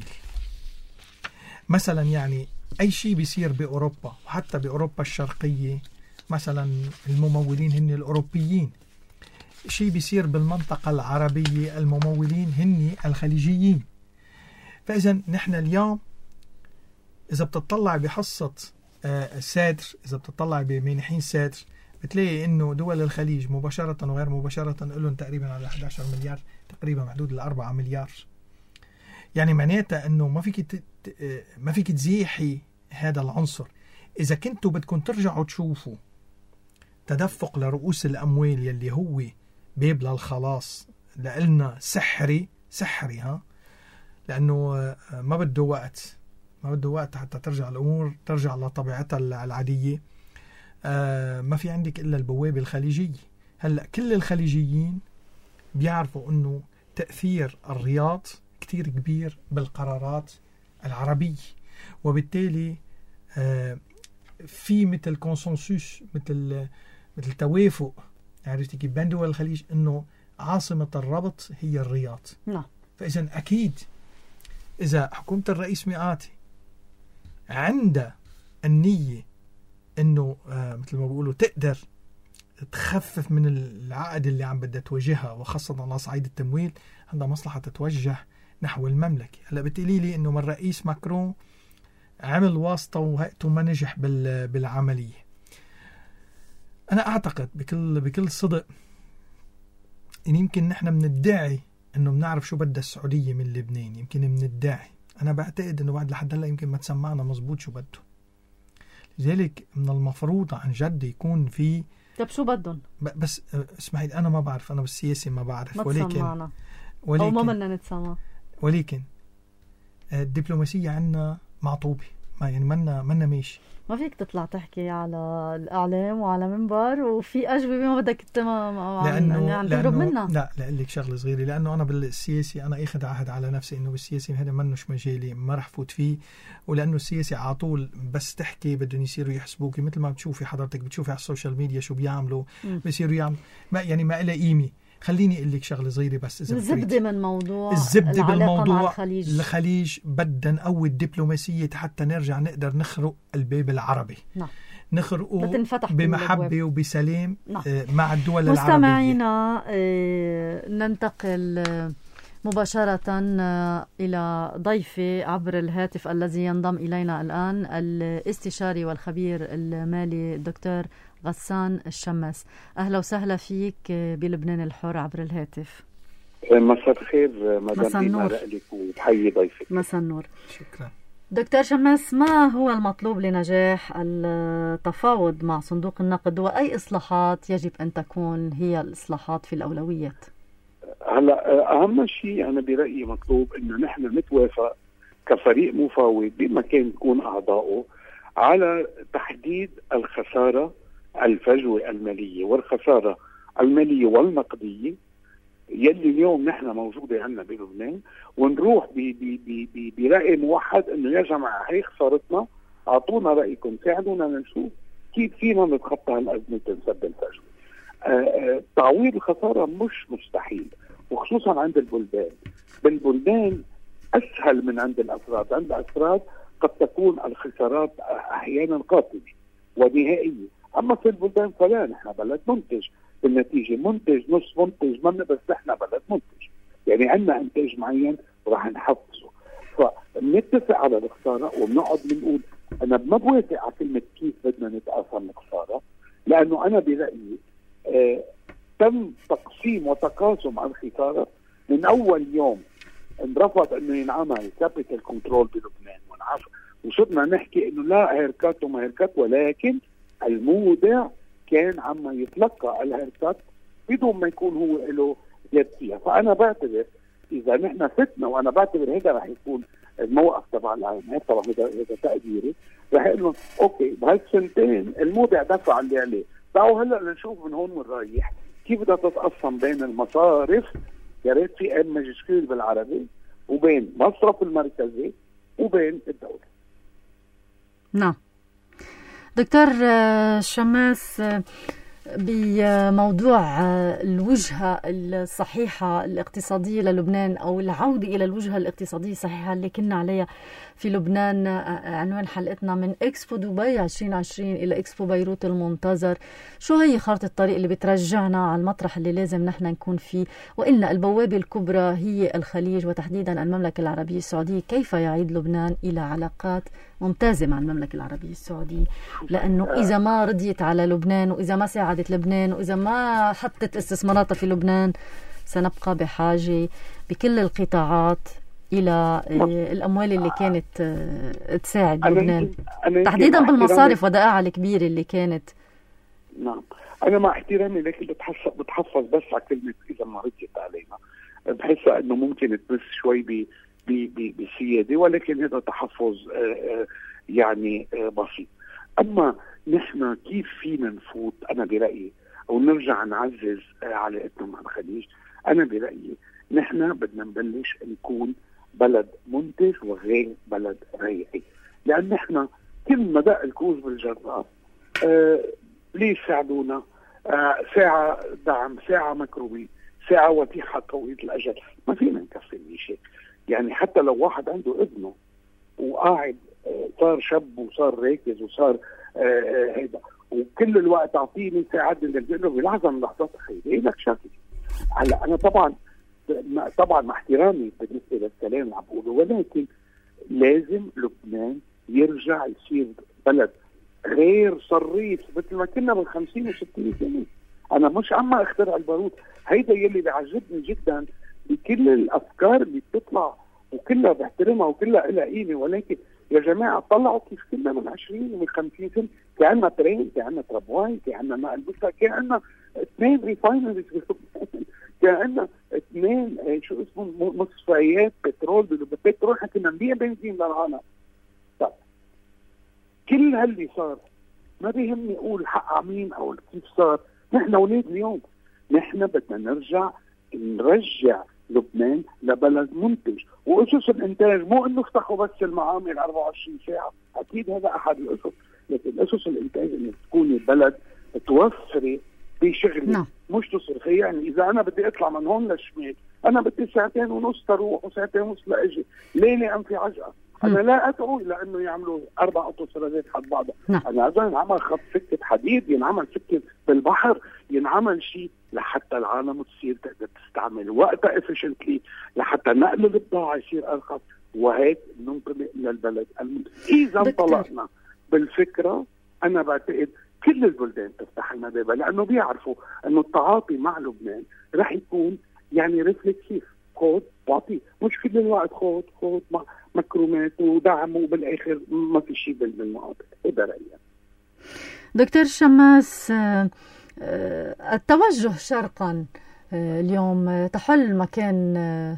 مثلا يعني أي شيء بيصير بأوروبا وحتى بأوروبا الشرقية مثلا الممولين هن الأوروبيين، شيء بيصير بالمنطقة العربية الممولين هن الخليجيين. فإذا نحن اليوم إذا بتطلع بحصة آه سادر، إذا بتطلع بمنحين سادر بتلاقي إنه دول الخليج مباشرة وغير مباشرة لهم تقريبا على أحد عشر مليار، تقريبا محدود الأربعة مليار. يعني معناتها إنه ما فيك ت... ما فيك تزيحي هذا العنصر. إذا كنتوا بدكم ترجعوا تشوفوا تدفق لرؤوس الأموال يلي هو باب للخلاص لقلنا سحري سحري ها، لأنه ما بده وقت ما بده وقت حتى ترجع الأمور ترجع لطبيعتها العادية. آه ما في عندك إلا البوابة الخليجية. هلأ كل الخليجيين بيعرفوا أنه تأثير الرياض كتير كبير بالقرارات العربية، وبالتالي آه في مثل كونسنسوس مثل مثل توافق عرفتي كيف بين دول الخليج أنه عاصمة الربط هي الرياض. نعم. فإذا أكيد إذا حكومة الرئيس مئاتي عند النية أنه آه مثل ما بيقولوا تقدر تخفف من العقد اللي عم بدها تواجهها، وخاصة على صعيد التمويل، عندها مصلحة تتوجه نحو المملكة. هلا بتقولي لي إنه من الرئيس ماكرون عمل واسطة وهيئته ما نجح بالعملية. أنا أعتقد بكل بكل صدق إن يمكن نحن بندعي إنه بنعرف شو بدها السعودية من لبنان، يمكن بندعي. أنا بعتقد إنه بعد لحد هلا يمكن ما تسمعنا مزبوط شو بده. لذلك من المفروض عن جد يكون في. طب شو بدهم؟ بس اسمعي أنا ما بعرف، أنا بالسياسة ما بعرف، ما ولكن تسمعنا ولكن أو ما بدنا نتسمع. ولكن الدبلوماسية عنا معطوبة، ما يعني منا منا ماشي. ما فيك تطلع تحكي على الإعلام وعلى منبر وفي أجوبة ما بدك تمام لأنه عم تهرب منها. لا لأقول لك شغلة صغيرة، لأنه أنا بالسياسة أنا أخذ عهد على نفسي إنه بالسياسة هذا منش مجالي، ما رح فوت فيه. ولأنه السياسة عطول بس تحكي بدهم يصيروا يحسبوك مثل ما بتشوفي حضرتك بتشوفي على السوشيال ميديا شو بيعملوا، بيصيروا يعملوا ما يعني ما إلها قيمة. خليني أقول لك شغلة صغيرة بس إذا الزبدة من موضوع الزبدة بالموضوع الخليج. الخليج بدنا نقوي الدبلوماسية حتى نرجع نقدر نخرق الباب العربي. نعم. نخرقه بمحبة وبسلام. نعم. مع الدول العربية. مستمعينا ننتقل مباشرة إلى ضيفي عبر الهاتف الذي ينضم إلينا الآن، الاستشاري والخبير المالي الدكتور غسان الشماس. أهلا وسهلا فيك بلبنان الحر عبر الهاتف. مساء الخير مدام دينا لك وبحيي ضيفك. مساء النور. شكرا دكتور شماس، ما هو المطلوب لنجاح التفاوض مع صندوق النقد، وأي إصلاحات يجب أن تكون هي الإصلاحات في الأولويات؟ هلا أهم شيء أنا برأيي مطلوب إنه نحن نتوافق كفريق مفاوض بمكان يكون أعضائه على تحديد الخسارة الفجوة المالية والخسارة المالية والنقدية يلي اليوم نحن موجودة عندنا بلبنان، ونروح برأي موحد إنه يا جماعة هي خسارتنا، أعطونا رأيكم، ساعدونا نشوف كيف فينا نتخطى هالأزمة تنسد الفجوة. آه تعويض الخسارة مش مستحيل، وخصوصا عند البلدان. بالبلدان أسهل من عند الأفراد. عند الأفراد قد تكون الخسارات أحيانا قاتلة ونهائية، أما في البلدان فلا. نحن بلد منتج، بالنتيجة منتج نص منتج من، بس نحن بلد منتج، يعني عندنا إنتاج معين وراح نحفظه. فنتفق على الخسارة وبنقعد بنقول أنا ما بوافق على كلمة كيف بدنا نتقاسم الخسارة، لأنه أنا برأيي آه تم تقسيم وتقاسم الخسارة من أول يوم انرفض إنه ينعمل كابيتال كنترول بلبنان، ونعرف وصرنا نحكي إنه لا هيركات وما هيركات، ولكن المودع كان عم يتلقى الهيركات بدون ما يكون هو له يد فيها. فأنا بعتبر اذا نحن فتنا، وانا بعتبر هذا رح يكون الموقف تبع العالم، هذا طبعا هذا هذا تقديري، رح يقول لهم اوكي بهالسنتين المودع دفع اللي عليه، تعالوا هلا لنشوف من هون من رايح كيف بدها تتقسم بين المصارف، يا ريت في ام ماجسكول بالعربي، وبين مصرف المركزي وبين الدوله. نعم دكتور شماس، بموضوع الوجهة الصحيحة الاقتصادية للبنان أو العودة إلى الوجهة الاقتصادية الصحيحة اللي كنا عليها في لبنان، عنوان حلقتنا من إكسبو دبي عشرين عشرين إلى إكسبو بيروت المنتظر، شو هي خارطة الطريق اللي بترجعنا على المطرح اللي لازم نحن نكون فيه؟ وإلنا البوابة الكبرى هي الخليج وتحديدا المملكة العربية السعودية، كيف يعيد لبنان إلى علاقات ممتازة مع المملكة العربية السعودية؟ لأنه إذا ما رضيت على لبنان، وإذا ما ساعدت لبنان، وإذا ما حطت استثماراتها في لبنان، سنبقى بحاجة بكل القطاعات إلى الأموال اللي كانت تساعد لبنان، تحديدا بالمصارف ودائعها الكبيرة اللي كانت. نعم أنا مع احترامي لكن بتحفظ بتحفظ بس على كلمة إذا ما رضيت علينا، بحس أنه ممكن تبث شوي ب بسيادة، ولكن هذا تحفظ يعني بسيط. أما نحن كيف فينا نفوت، أنا برأيي أو نرجع نعزز علاقتنا مع الخليج، أنا برأيي نحن بدنا نبلش نكون بلد منتج وغير بلد ريعي، لأن نحن كل ما دق الكوز بالجرار آه ليش ساعدونا، آه ساعة دعم، ساعة مكروبي، ساعة وتيحة طويلة الأجل، ما فينا نكفي شيء. يعني حتى لو واحد عنده ابنه وقاعد آه صار شاب وصار راكز وصار هيدا آه وكل الوقت أعطيني ساعدني للجنة بلحظة من لحظات خيرية لك شكل. هلا أنا طبعا طبعا مع احترامي بالنسبة للكلام اللي عم بقوله، ولكن لازم لبنان يرجع يصير بلد غير صريف مثل ما كنا بالخمسين وستين سنة. أنا مش عم اخترع البارود، هيدا يلي بيعجبني جدا بكل الأفكار اللي بتطلع وكلها بحترمها وكلها لها قيمة، ولكن يا جماعة طلعوا كيف كنا من عشرين ومن خمسين سنة، كان عندنا ترين، كان عندنا ترابواي، كان عندنا ماء البسة، كان عندنا اثنين ريفاينريز، كان عندنا اثنين شو اسمه مصفيات بترول، بالبترول كنا نبيع بنزين للعالم. طيب كل هاللي صار ما بيهمني اقول حق عمين او كيف صار، نحن اولاد اليوم، نحن بدنا نرجع نرجع لبنان لبلد منتج، واسس الانتاج مو انه افتحوا بس المعامل أربعة وعشرين ساعة، اكيد هذا احد الاسس، لكن اسس الانتاج انه تكون البلد توفري بشغلي نعم. مش تصرفي. يعني اذا انا بدي اطلع من هون للشمال انا بدي ساعتين ونص تروح وساعتين ونص لاجي، ليلي ام في عجقه. انا لا ادعو الى انه يعملوا اربع اوتوسترادات حد بعضها، انا ادعو ينعمل خط سكه حديد، ينعمل سكه بالبحر، ينعمل شيء لحتى العالم تصير تقدر تستعمل وقتها افيشنتلي، لحتى نقل البضاعه يصير ارخص، وهيك ننطلق للبلد المنتج. اذا انطلقنا بالفكره انا بعتقد كل البلدان تفتح لنا بابها، لانه بيعرفوا انه التعاطي مع لبنان رح يكون يعني ريفلكسيف، خود بعطي، مش كل الوقت خود خود مكرومات ودعم وبالاخر ما في شيء بالمقابل. هذا رايي. دكتور شماس، التوجه شرقا اليوم تحل مكان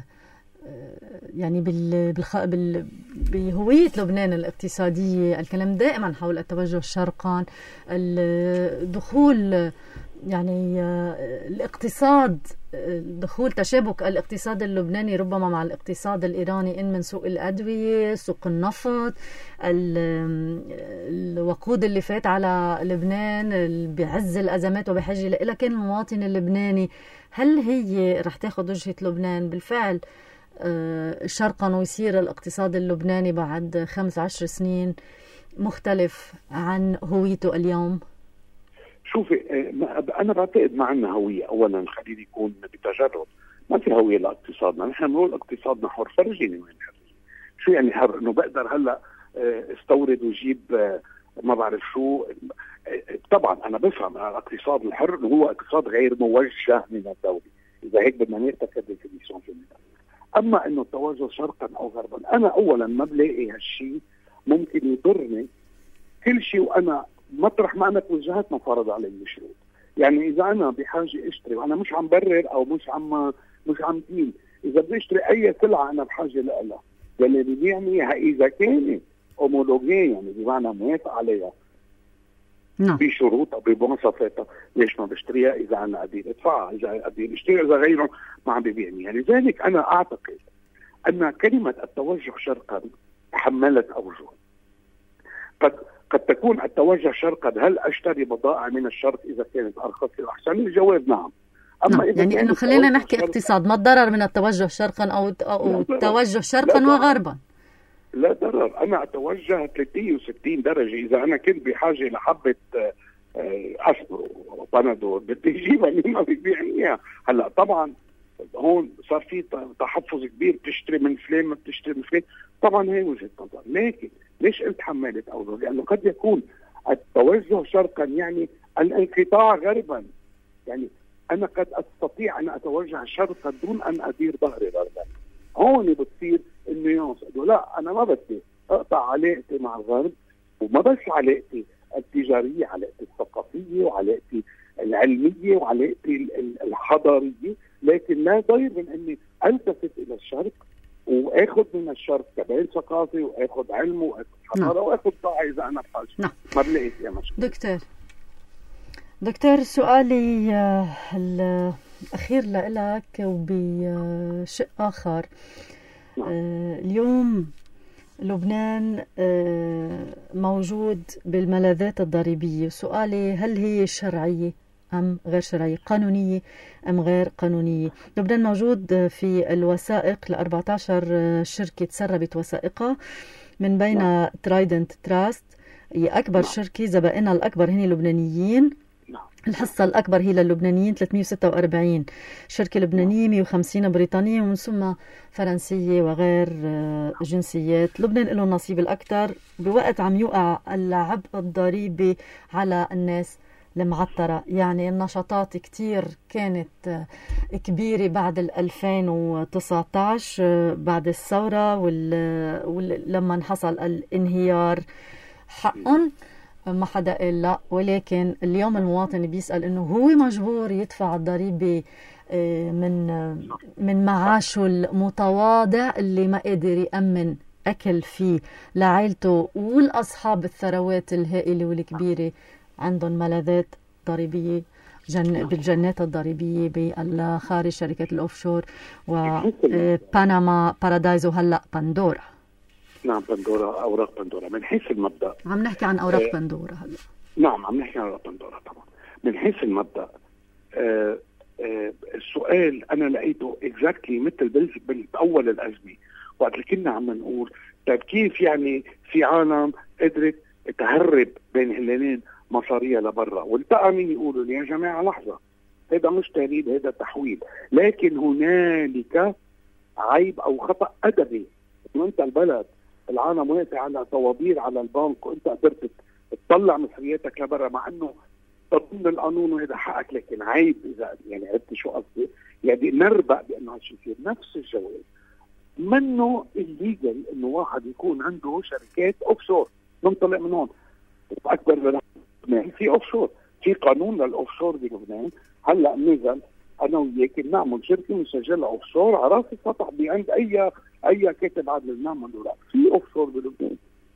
يعني بال بال بهوية لبنان الاقتصادية، الكلام دائما حول التوجه شرقا، الدخول يعني الاقتصاد، دخول تشابك الاقتصاد اللبناني ربما مع الاقتصاد الإيراني، إن من سوق الأدوية، سوق النفط، الوقود اللي فات على لبنان بعز الأزمات وبحاجة لها كان المواطن اللبناني. هل هي رح تاخد وجهة لبنان بالفعل شرقا ويصير الاقتصاد اللبناني بعد خمس عشر سنين مختلف عن هويته اليوم؟ شوفي أنا بعتقد ما عندنا هوية. أولا خليني يكون بتجرد، ما في هوية لاقتصادنا، نحن بنقول اقتصادنا حر، فرجيني وين حر. شو يعني حر؟ إنه بقدر هلا استورد وجيب ما بعرف شو. طبعا أنا بفهم الاقتصاد الحر إنه هو اقتصاد غير موجه من الدولة، إذا هيك بدنا نرتكب الديفينيسيون في المثال. أما إنه التوجه شرقا أو غربا، أنا أولا ما بلاقي هالشيء ممكن يضرني كل شيء، وأنا مطرح ما أنا توجهت ما فرض علي شروط. يعني إذا أنا بحاجة أشتري وأنا مش عم برر أو مش عم مش عم دين، اذا بدي اشتري اي سلعه انا بحاجه لها، يلي بيبيعني اذا كانت اومولوجيه يعني بمعنى موافق عليها نعم بشروطها بمواصفاتها، ليش ما بشتريها اذا انا قادر ادفعها، اذا قادر اشتريها، اذا غيره ما عم بيبيعني. يعني لذلك انا اعتقد ان كلمه التوجه شرقا تحملت اوجه. قد قد تكون التوجه شرقا، هل اشتري بضائع من الشرق اذا كانت ارخص واحسن؟ الجواب نعم. اما نعم. إذا يعني انه خلينا نحكي اقتصاد، ما الضرر من التوجه شرقا او او التوجه شرقا وغربا؟ لا ضرر. انا اتوجه ثلاثمية وستين درجه، اذا انا كنت بحاجه لحبه اسبرو وبنادول بدي اجيبها مين ما بيبيعني اياها. هلا طبعا هون صار في تحفظ كبير، بتشتري من فلان ما بتشتري من فلان، طبعا هي وجهه نظر. لكن ليش قلت حملت اوجه؟ لانه قد يكون التوجه شرقا يعني الانقطاع غربا. يعني انا قد استطيع ان اتوجه شرقا دون ان ادير ظهري غربا. هون بتصير النيونس انه لا انا ما بدي اقطع علاقتي مع الغرب، وما بس علاقتي التجاريه، علاقتي الثقافيه وعلاقتي العلميه وعلاقتي الحضاريه، لكن لا ضير من اني التفت الى الشرق واخذ من الشرق كمان ثقافي واخذ علم واخذ حضاره واخذ طاعه اذا انا بحاجه. نعم. ما بلاقي فيها مشكله. دكتور دكتور سؤالي الأخير لك وبشق آخر. اليوم لبنان موجود بالملاذات الضريبية، سؤالي هل هي شرعية أم غير شرعية، قانونية أم غير قانونية؟ لبنان موجود في الوثائق ل أربعة عشر شركة تسربت وثائقها، من بين ترايدنت تراست هي أكبر شركة، زبائنها الأكبر هن لبنانيين، الحصة الأكبر هي للبنانيين ثلاثمية وستة وأربعين شركة لبنانية، مية وخمسين بريطانية، ومن ثم فرنسية وغير جنسيات. لبنان له النصيب الأكثر بوقت عم يوقع العبء الضريبي على الناس المعطرة. يعني النشاطات كتير كانت كبيرة بعد ألفين وتسعة عشر بعد الثورة ولما حصل الانهيار حقا ما حدا قال لا، ولكن اليوم المواطن بيسأل انه هو مجبور يدفع الضريبة من من معاشه المتواضع اللي ما قادر يأمن أكل فيه لعائلته، والأصحاب الثروات الهائلة والكبيرة عندهم ملاذات ضريبية جن بالجنات الضريبية بالخارج، شركات الأوفشور وبنما بارادايز وهلأ بندورا. نعم بندورا، أوراق بندورا. من حيث المبدأ عم نحكي عن أوراق آه بندورا هلا. نعم عم نحكي عن أوراق بندورا طبعا. من حيث المبدأ آه آه السؤال أنا لقيته exactly مثل بالأول الأزمة وقت اللي كنا عم نقول طيب كيف يعني في عالم قدرت تهرب بين هلالين مصارية لبرا، والتقى مين يقولوا يا جماعة لحظة هذا مش تهريب هذا تحويل، لكن هنالك عيب أو خطأ أدبي إنه أنت البلد العالم واقع على طوابير على البنك وأنت قدرت تطلع مصرياتك لبرا، مع إنه ضمن القانون وهذا حقك، لكن عيب إذا يعني عرفت شو قصدي، يعني نربق بأنه هالشيء يصير. نفس الجواب منه الليجل إنه واحد يكون عنده شركات أوفشور، ننطلق من هون أكبر من لبنان في أوفشور، في قانون للأوفشور بلبنان هلا نزل، أنا وياك بنعمل شركة مسجلة أوفشور على راس السطح بعند أي أي كاتب عدل بنعمل ولا في أوفشور بلبنان.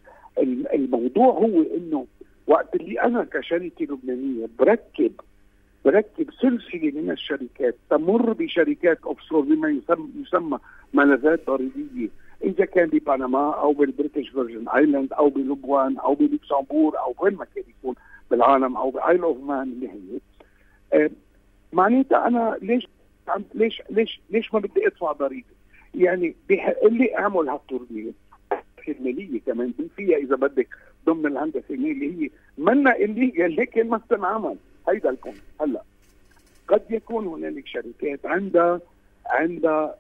الموضوع هو إنه وقت اللي أنا كشركة لبنانية بركب بركب سلسلة من الشركات تمر بشركات أوفشور بما يسمى, يسمى ملاذات ضريبية، إذا كان ببنما أو بالبريتش فيرجن آيلاند أو بلبنان أو بلوكسمبورغ أو وين ما كان يكون بالعالم أو بآيل أوف مان اللي هي آه معناتها أنا ليش ليش ليش ليش ما بدي أدفع ضريبة؟ يعني بحق لي أعمل هالتوربية المالية كمان فيها إذا بدك ضمن الهندسة اللي هي منا الليجل لكن ما استنعمل. هيدا البوينت. هلا قد يكون هنالك شركات عندها عندها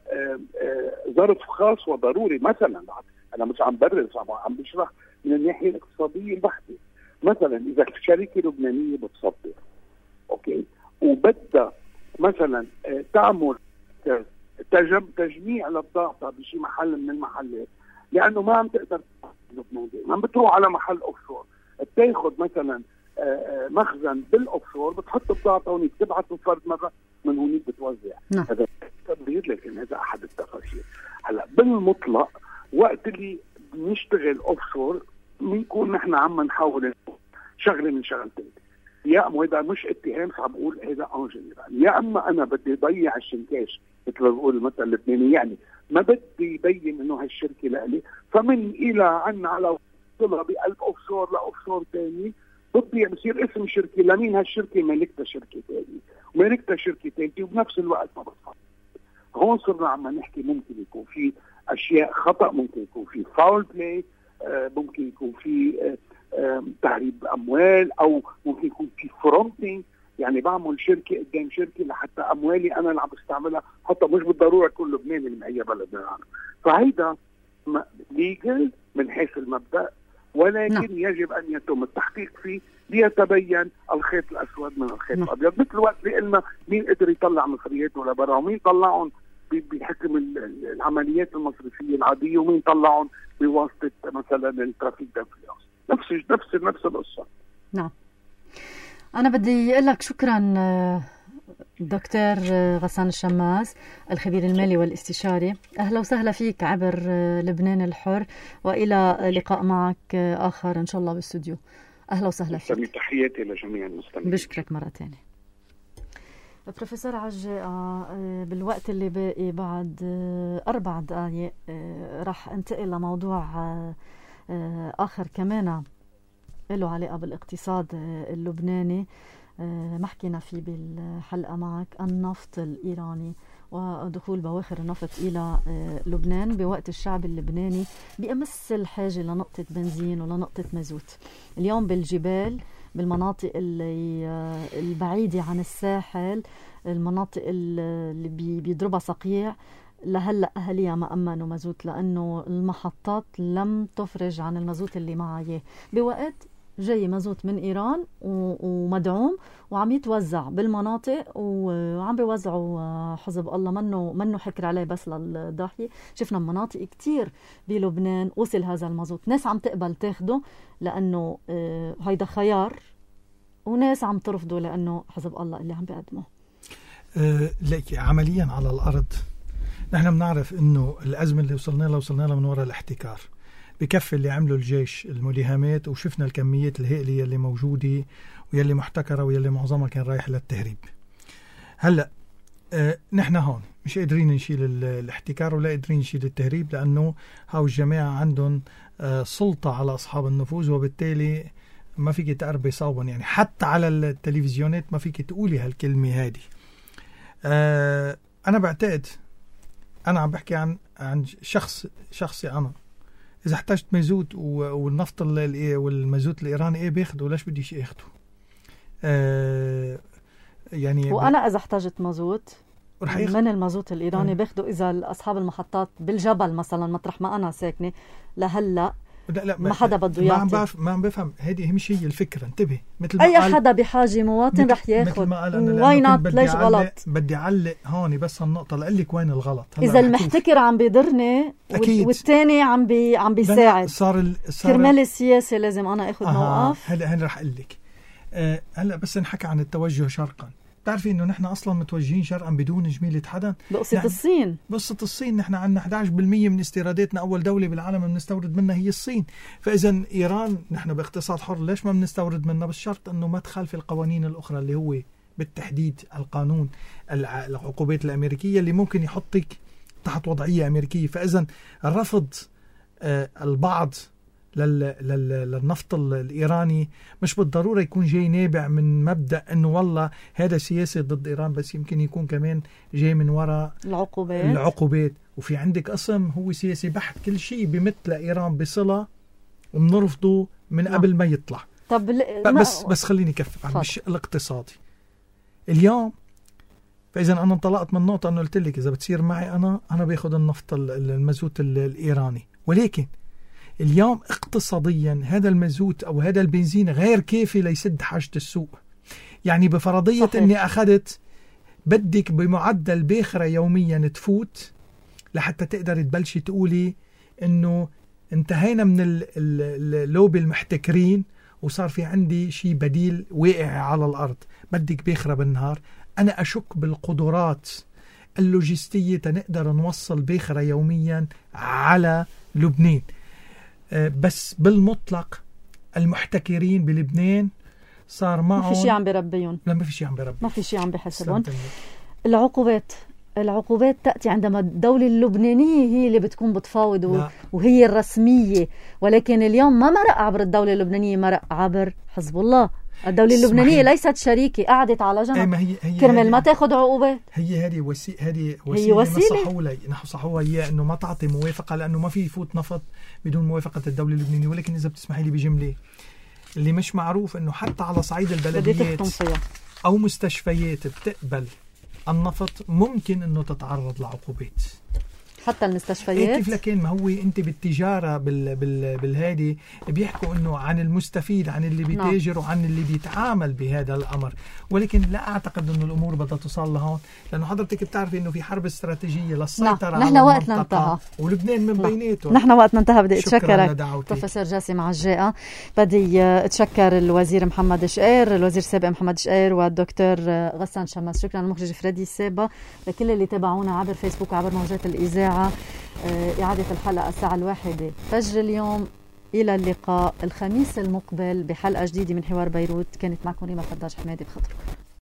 ظرف خاص وضروري، مثلا انا مش عم برر عم بشرح من الناحيه الاقتصاديه البحته. مثلا اذا شركه لبنانيه بتصدر اوكي وبدها مثلا تعمل تجم تجميع لبضاعتها بشي محل من المحلات، لانه ما عم تقدر لبنان عم بتروح على محل اوفشور بتاخذ مثلا مخزن بالاوفشور بتحط بضاعتها هونيك تبعث فرد مره من هونيك بتوزع. نعم. هذا تبرير، لكن هذا احد بالمطلق وقت اللي بنشتغل اوفشور بنكون نحن عم نحاول شغله من شغلتين، يا اما هذا مش اتهام عم بقول هذا ان جنرال، يا اما انا بدي ضيع الشنكاش مثل ما بقول المثل اللبناني، يعني ما بدي يبين انه هالشركه لإلي، فمن الى عنا على وصلها بقلب اوفشور لاوفشور ثاني بتضيع، بصير اسم شركه لمين هالشركه مالكتها شركه ثانيه ومالكتها شركه ثالثه وبنفس الوقت ما بتصير. هون صرنا عم نحكي ممكن يكون في اشياء خطا، ممكن يكون في فاول بلاي، ممكن يكون في تهريب اموال، او ممكن يكون في فرونتينج، يعني بعمل شركه قدام شركه لحتى اموالي انا اللي عم بستعملها حتى مش بالضروره يكون لبناني من اي بلد عنه. فهيدا ليجل من حيث المبدا، ولكن نعم. يجب ان يتم التحقيق فيه ليتبين الخيط الاسود من الخيط نعم. الابيض، مثل وقت اللي قلنا مين قدر يطلع مصرياته لبرا ومين طلعهم بحكم العمليات المصرفيه العاديه ومين طلعهم بواسطه مثلا الترافيك دافليوس. نفس نفس نفس القصه. نعم. انا بدي اقول لك شكرا دكتور غسان الشماس الخبير المالي والاستشاري، اهلا وسهلا فيك عبر لبنان الحر، والى لقاء معك اخر ان شاء الله بالاستوديو. اهلا وسهلا فيك. تحياتي لجميع المستمعين. بشكرك مره ثانيه. بروفيسور عجاقة، بالوقت اللي باقي بعد أربع دقايق راح انتقل لموضوع آخر كمان له علاقة بالاقتصاد اللبناني، ما حكينا فيه بالحلقة معك، النفط الإيراني ودخول بواخر النفط إلى لبنان بوقت الشعب اللبناني بأمس الحاجة لنقطة بنزين ولنقطة مازوت. اليوم بالجبال، بالمناطق اللي البعيدة عن الساحل، المناطق اللي بيضربها صقيع، لهلا أهليها ما أمنوا مازوت لأنه المحطات لم تفرج عن المازوت اللي معها بوقت جاي مازوت من إيران ومدعوم وعم يتوزع بالمناطق وعم بيوزعوا حزب الله، منه منه حكر عليه بس للضاحية. شفنا مناطق كتير بلبنان وصل هذا المازوت، ناس عم تقبل تاخده لأنه هيدا خيار، وناس عم ترفضه لأنه حزب الله اللي عم بيقدمه. أه لكن عمليا على الأرض نحن بنعرف إنه الأزمة اللي وصلنا لها وصلنا لها من وراء الاحتكار، بكفي اللي عملوا الجيش المليهمات، وشفنا الكميات الهائلة اللي موجودة ويلي محتكرة ويلي معظمها كان رايح للتهريب. هلأ أه نحن هون مش قادرين نشيل الاحتكار ولا قادرين نشيل التهريب، لأنه هاو الجماعة عندهم أه سلطة على أصحاب النفوذ، وبالتالي ما فيك تقربي صوبا، يعني حتى على التلفزيونات ما فيك تقولي هالكلمة هذه. أه أنا بعتقد، أنا عم بحكي عن عن شخص شخصي أنا، إذا احتجت مازوت والنفط والمازوت الإيراني إيه بياخده، ليش بديش ياخده؟ أه يعني وأنا إذا احتجت مازوت من المازوت الإيراني باخده إذا أصحاب المحطات بالجبل مثلا مطرح ما أنا ساكنة لهلا لا لا ما حدا بده يعطي. ما عم بعرف ما عم بفهم، هذه مش هي الفكرة، انتبه. مثل ما أي حدا بحاجة مواطن رح ياخد، وينات ليش غلط؟ بدي أعلق هون بس النقطة لأقلك وين الغلط. إذا المحتكر عم بيضرني والتاني عم بي عم بيساعد، صار كرمال السياسة لازم أنا أخذ آه موقف. هلا هلا رح أقلك أه هلا بس نحكي عن التوجه شرقا. تعرفي إنه نحن أصلا متوجهين شرقا بدون جميلة حدا. بقصة الصين بقصة الصين نحن عندنا أحد عشر بالمئة من استيراداتنا، أول دولة بالعالم بنستورد منها هي الصين. فإذا إيران نحن باقتصاد حر، ليش ما بنستورد منها؟ بالشرط إنه ما تخالف القوانين الأخرى اللي هو بالتحديد القانون العقوبات الأمريكية اللي ممكن يحطك تحت وضعية أمريكية. فإذا الرفض آه البعض للنفط الإيراني مش بالضرورة يكون جاي نابع من مبدأ أنه والله هذا سياسي ضد إيران، بس يمكن يكون كمان جاي من وراء العقوبات العقوبات وفي عندك قسم هو سياسي بحت. كل شيء بمثل إيران بصلة ومنرفضه من قبل ما, ما يطلع. طب بس بس خليني كفف عن الشيء الاقتصادي اليوم. فإذا أنا انطلقت من نقطة أنه قلت لك إذا بتصير معي أنا أنا بياخد النفط المازوت الإيراني، ولكن اليوم اقتصاديا هذا المازوت أو هذا البنزين غير كافي ليسد حاجة السوق. يعني بفرضية صحيح. أني أخذت بدك بمعدل باخرة يوميا تفوت لحتى تقدر تبلشي تقولي أنه انتهينا من اللوبي المحتكرين وصار في عندي شيء بديل واقع على الأرض. بدك باخرة بالنهار. أنا أشك بالقدرات اللوجستية تنقدر نوصل باخرة يوميا على لبنان. بس بالمطلق المحتكرين بلبنان صار معهم ما في شيء عم بربيهم، لا ما في شيء عم بربيهم، ما في شيء عم بحسبهم. العقوبات العقوبات تأتي عندما الدولة اللبنانية هي اللي بتكون بتفاوض و... وهي الرسمية، ولكن اليوم ما مرق عبر الدولة اللبنانية، مرق عبر حزب الله. الدولة اللبنانية ليست شريكة، قعدت على جنب كرمال ما تاخذ عقوبات. هي هذه وسيلة، هذه وسيلة نصحوا نصحوها إياه إنه ما تعطي موافقة، لأنه ما في يفوت نفط بدون موافقة الدولة اللبنانية. ولكن إذا بتسمحي لي بجملة، اللي مش معروف إنه حتى على صعيد البلديات أو مستشفيات بتقبل النفط ممكن إنه تتعرض لعقوبات. حتى المستشفيات إيه كيف؟ لكن ما هو انت بالتجاره بال بال بالهادي بيحكوا انه عن المستفيد، عن اللي بيتاجر وعن اللي بيتعامل بهذا الامر. ولكن لا اعتقد انه الامور بدها توصل لهون، لانه حضرتك بتعرفي انه في حرب استراتيجيه للسيطره على وقتنا انتهى، ولبنان من بيناتهم. نحن وقتنا انتهى. بدي اتشكرك بروفيسور جاسم عجاقة، بدي اتشكر الوزير محمد شقير، الوزير السابق محمد شقير، والدكتور غسان شماس. شكرا للمخرج فريدي سابا، لكل اللي تابعونا عبر فيسبوك وعبر موجات الاذاعه. إعادة الحلقة الساعة الواحدة فجر اليوم. إلى اللقاء الخميس المقبل بحلقة جديدة من حوار بيروت. كانت معكم ريما فداج حمادي بخاطركم.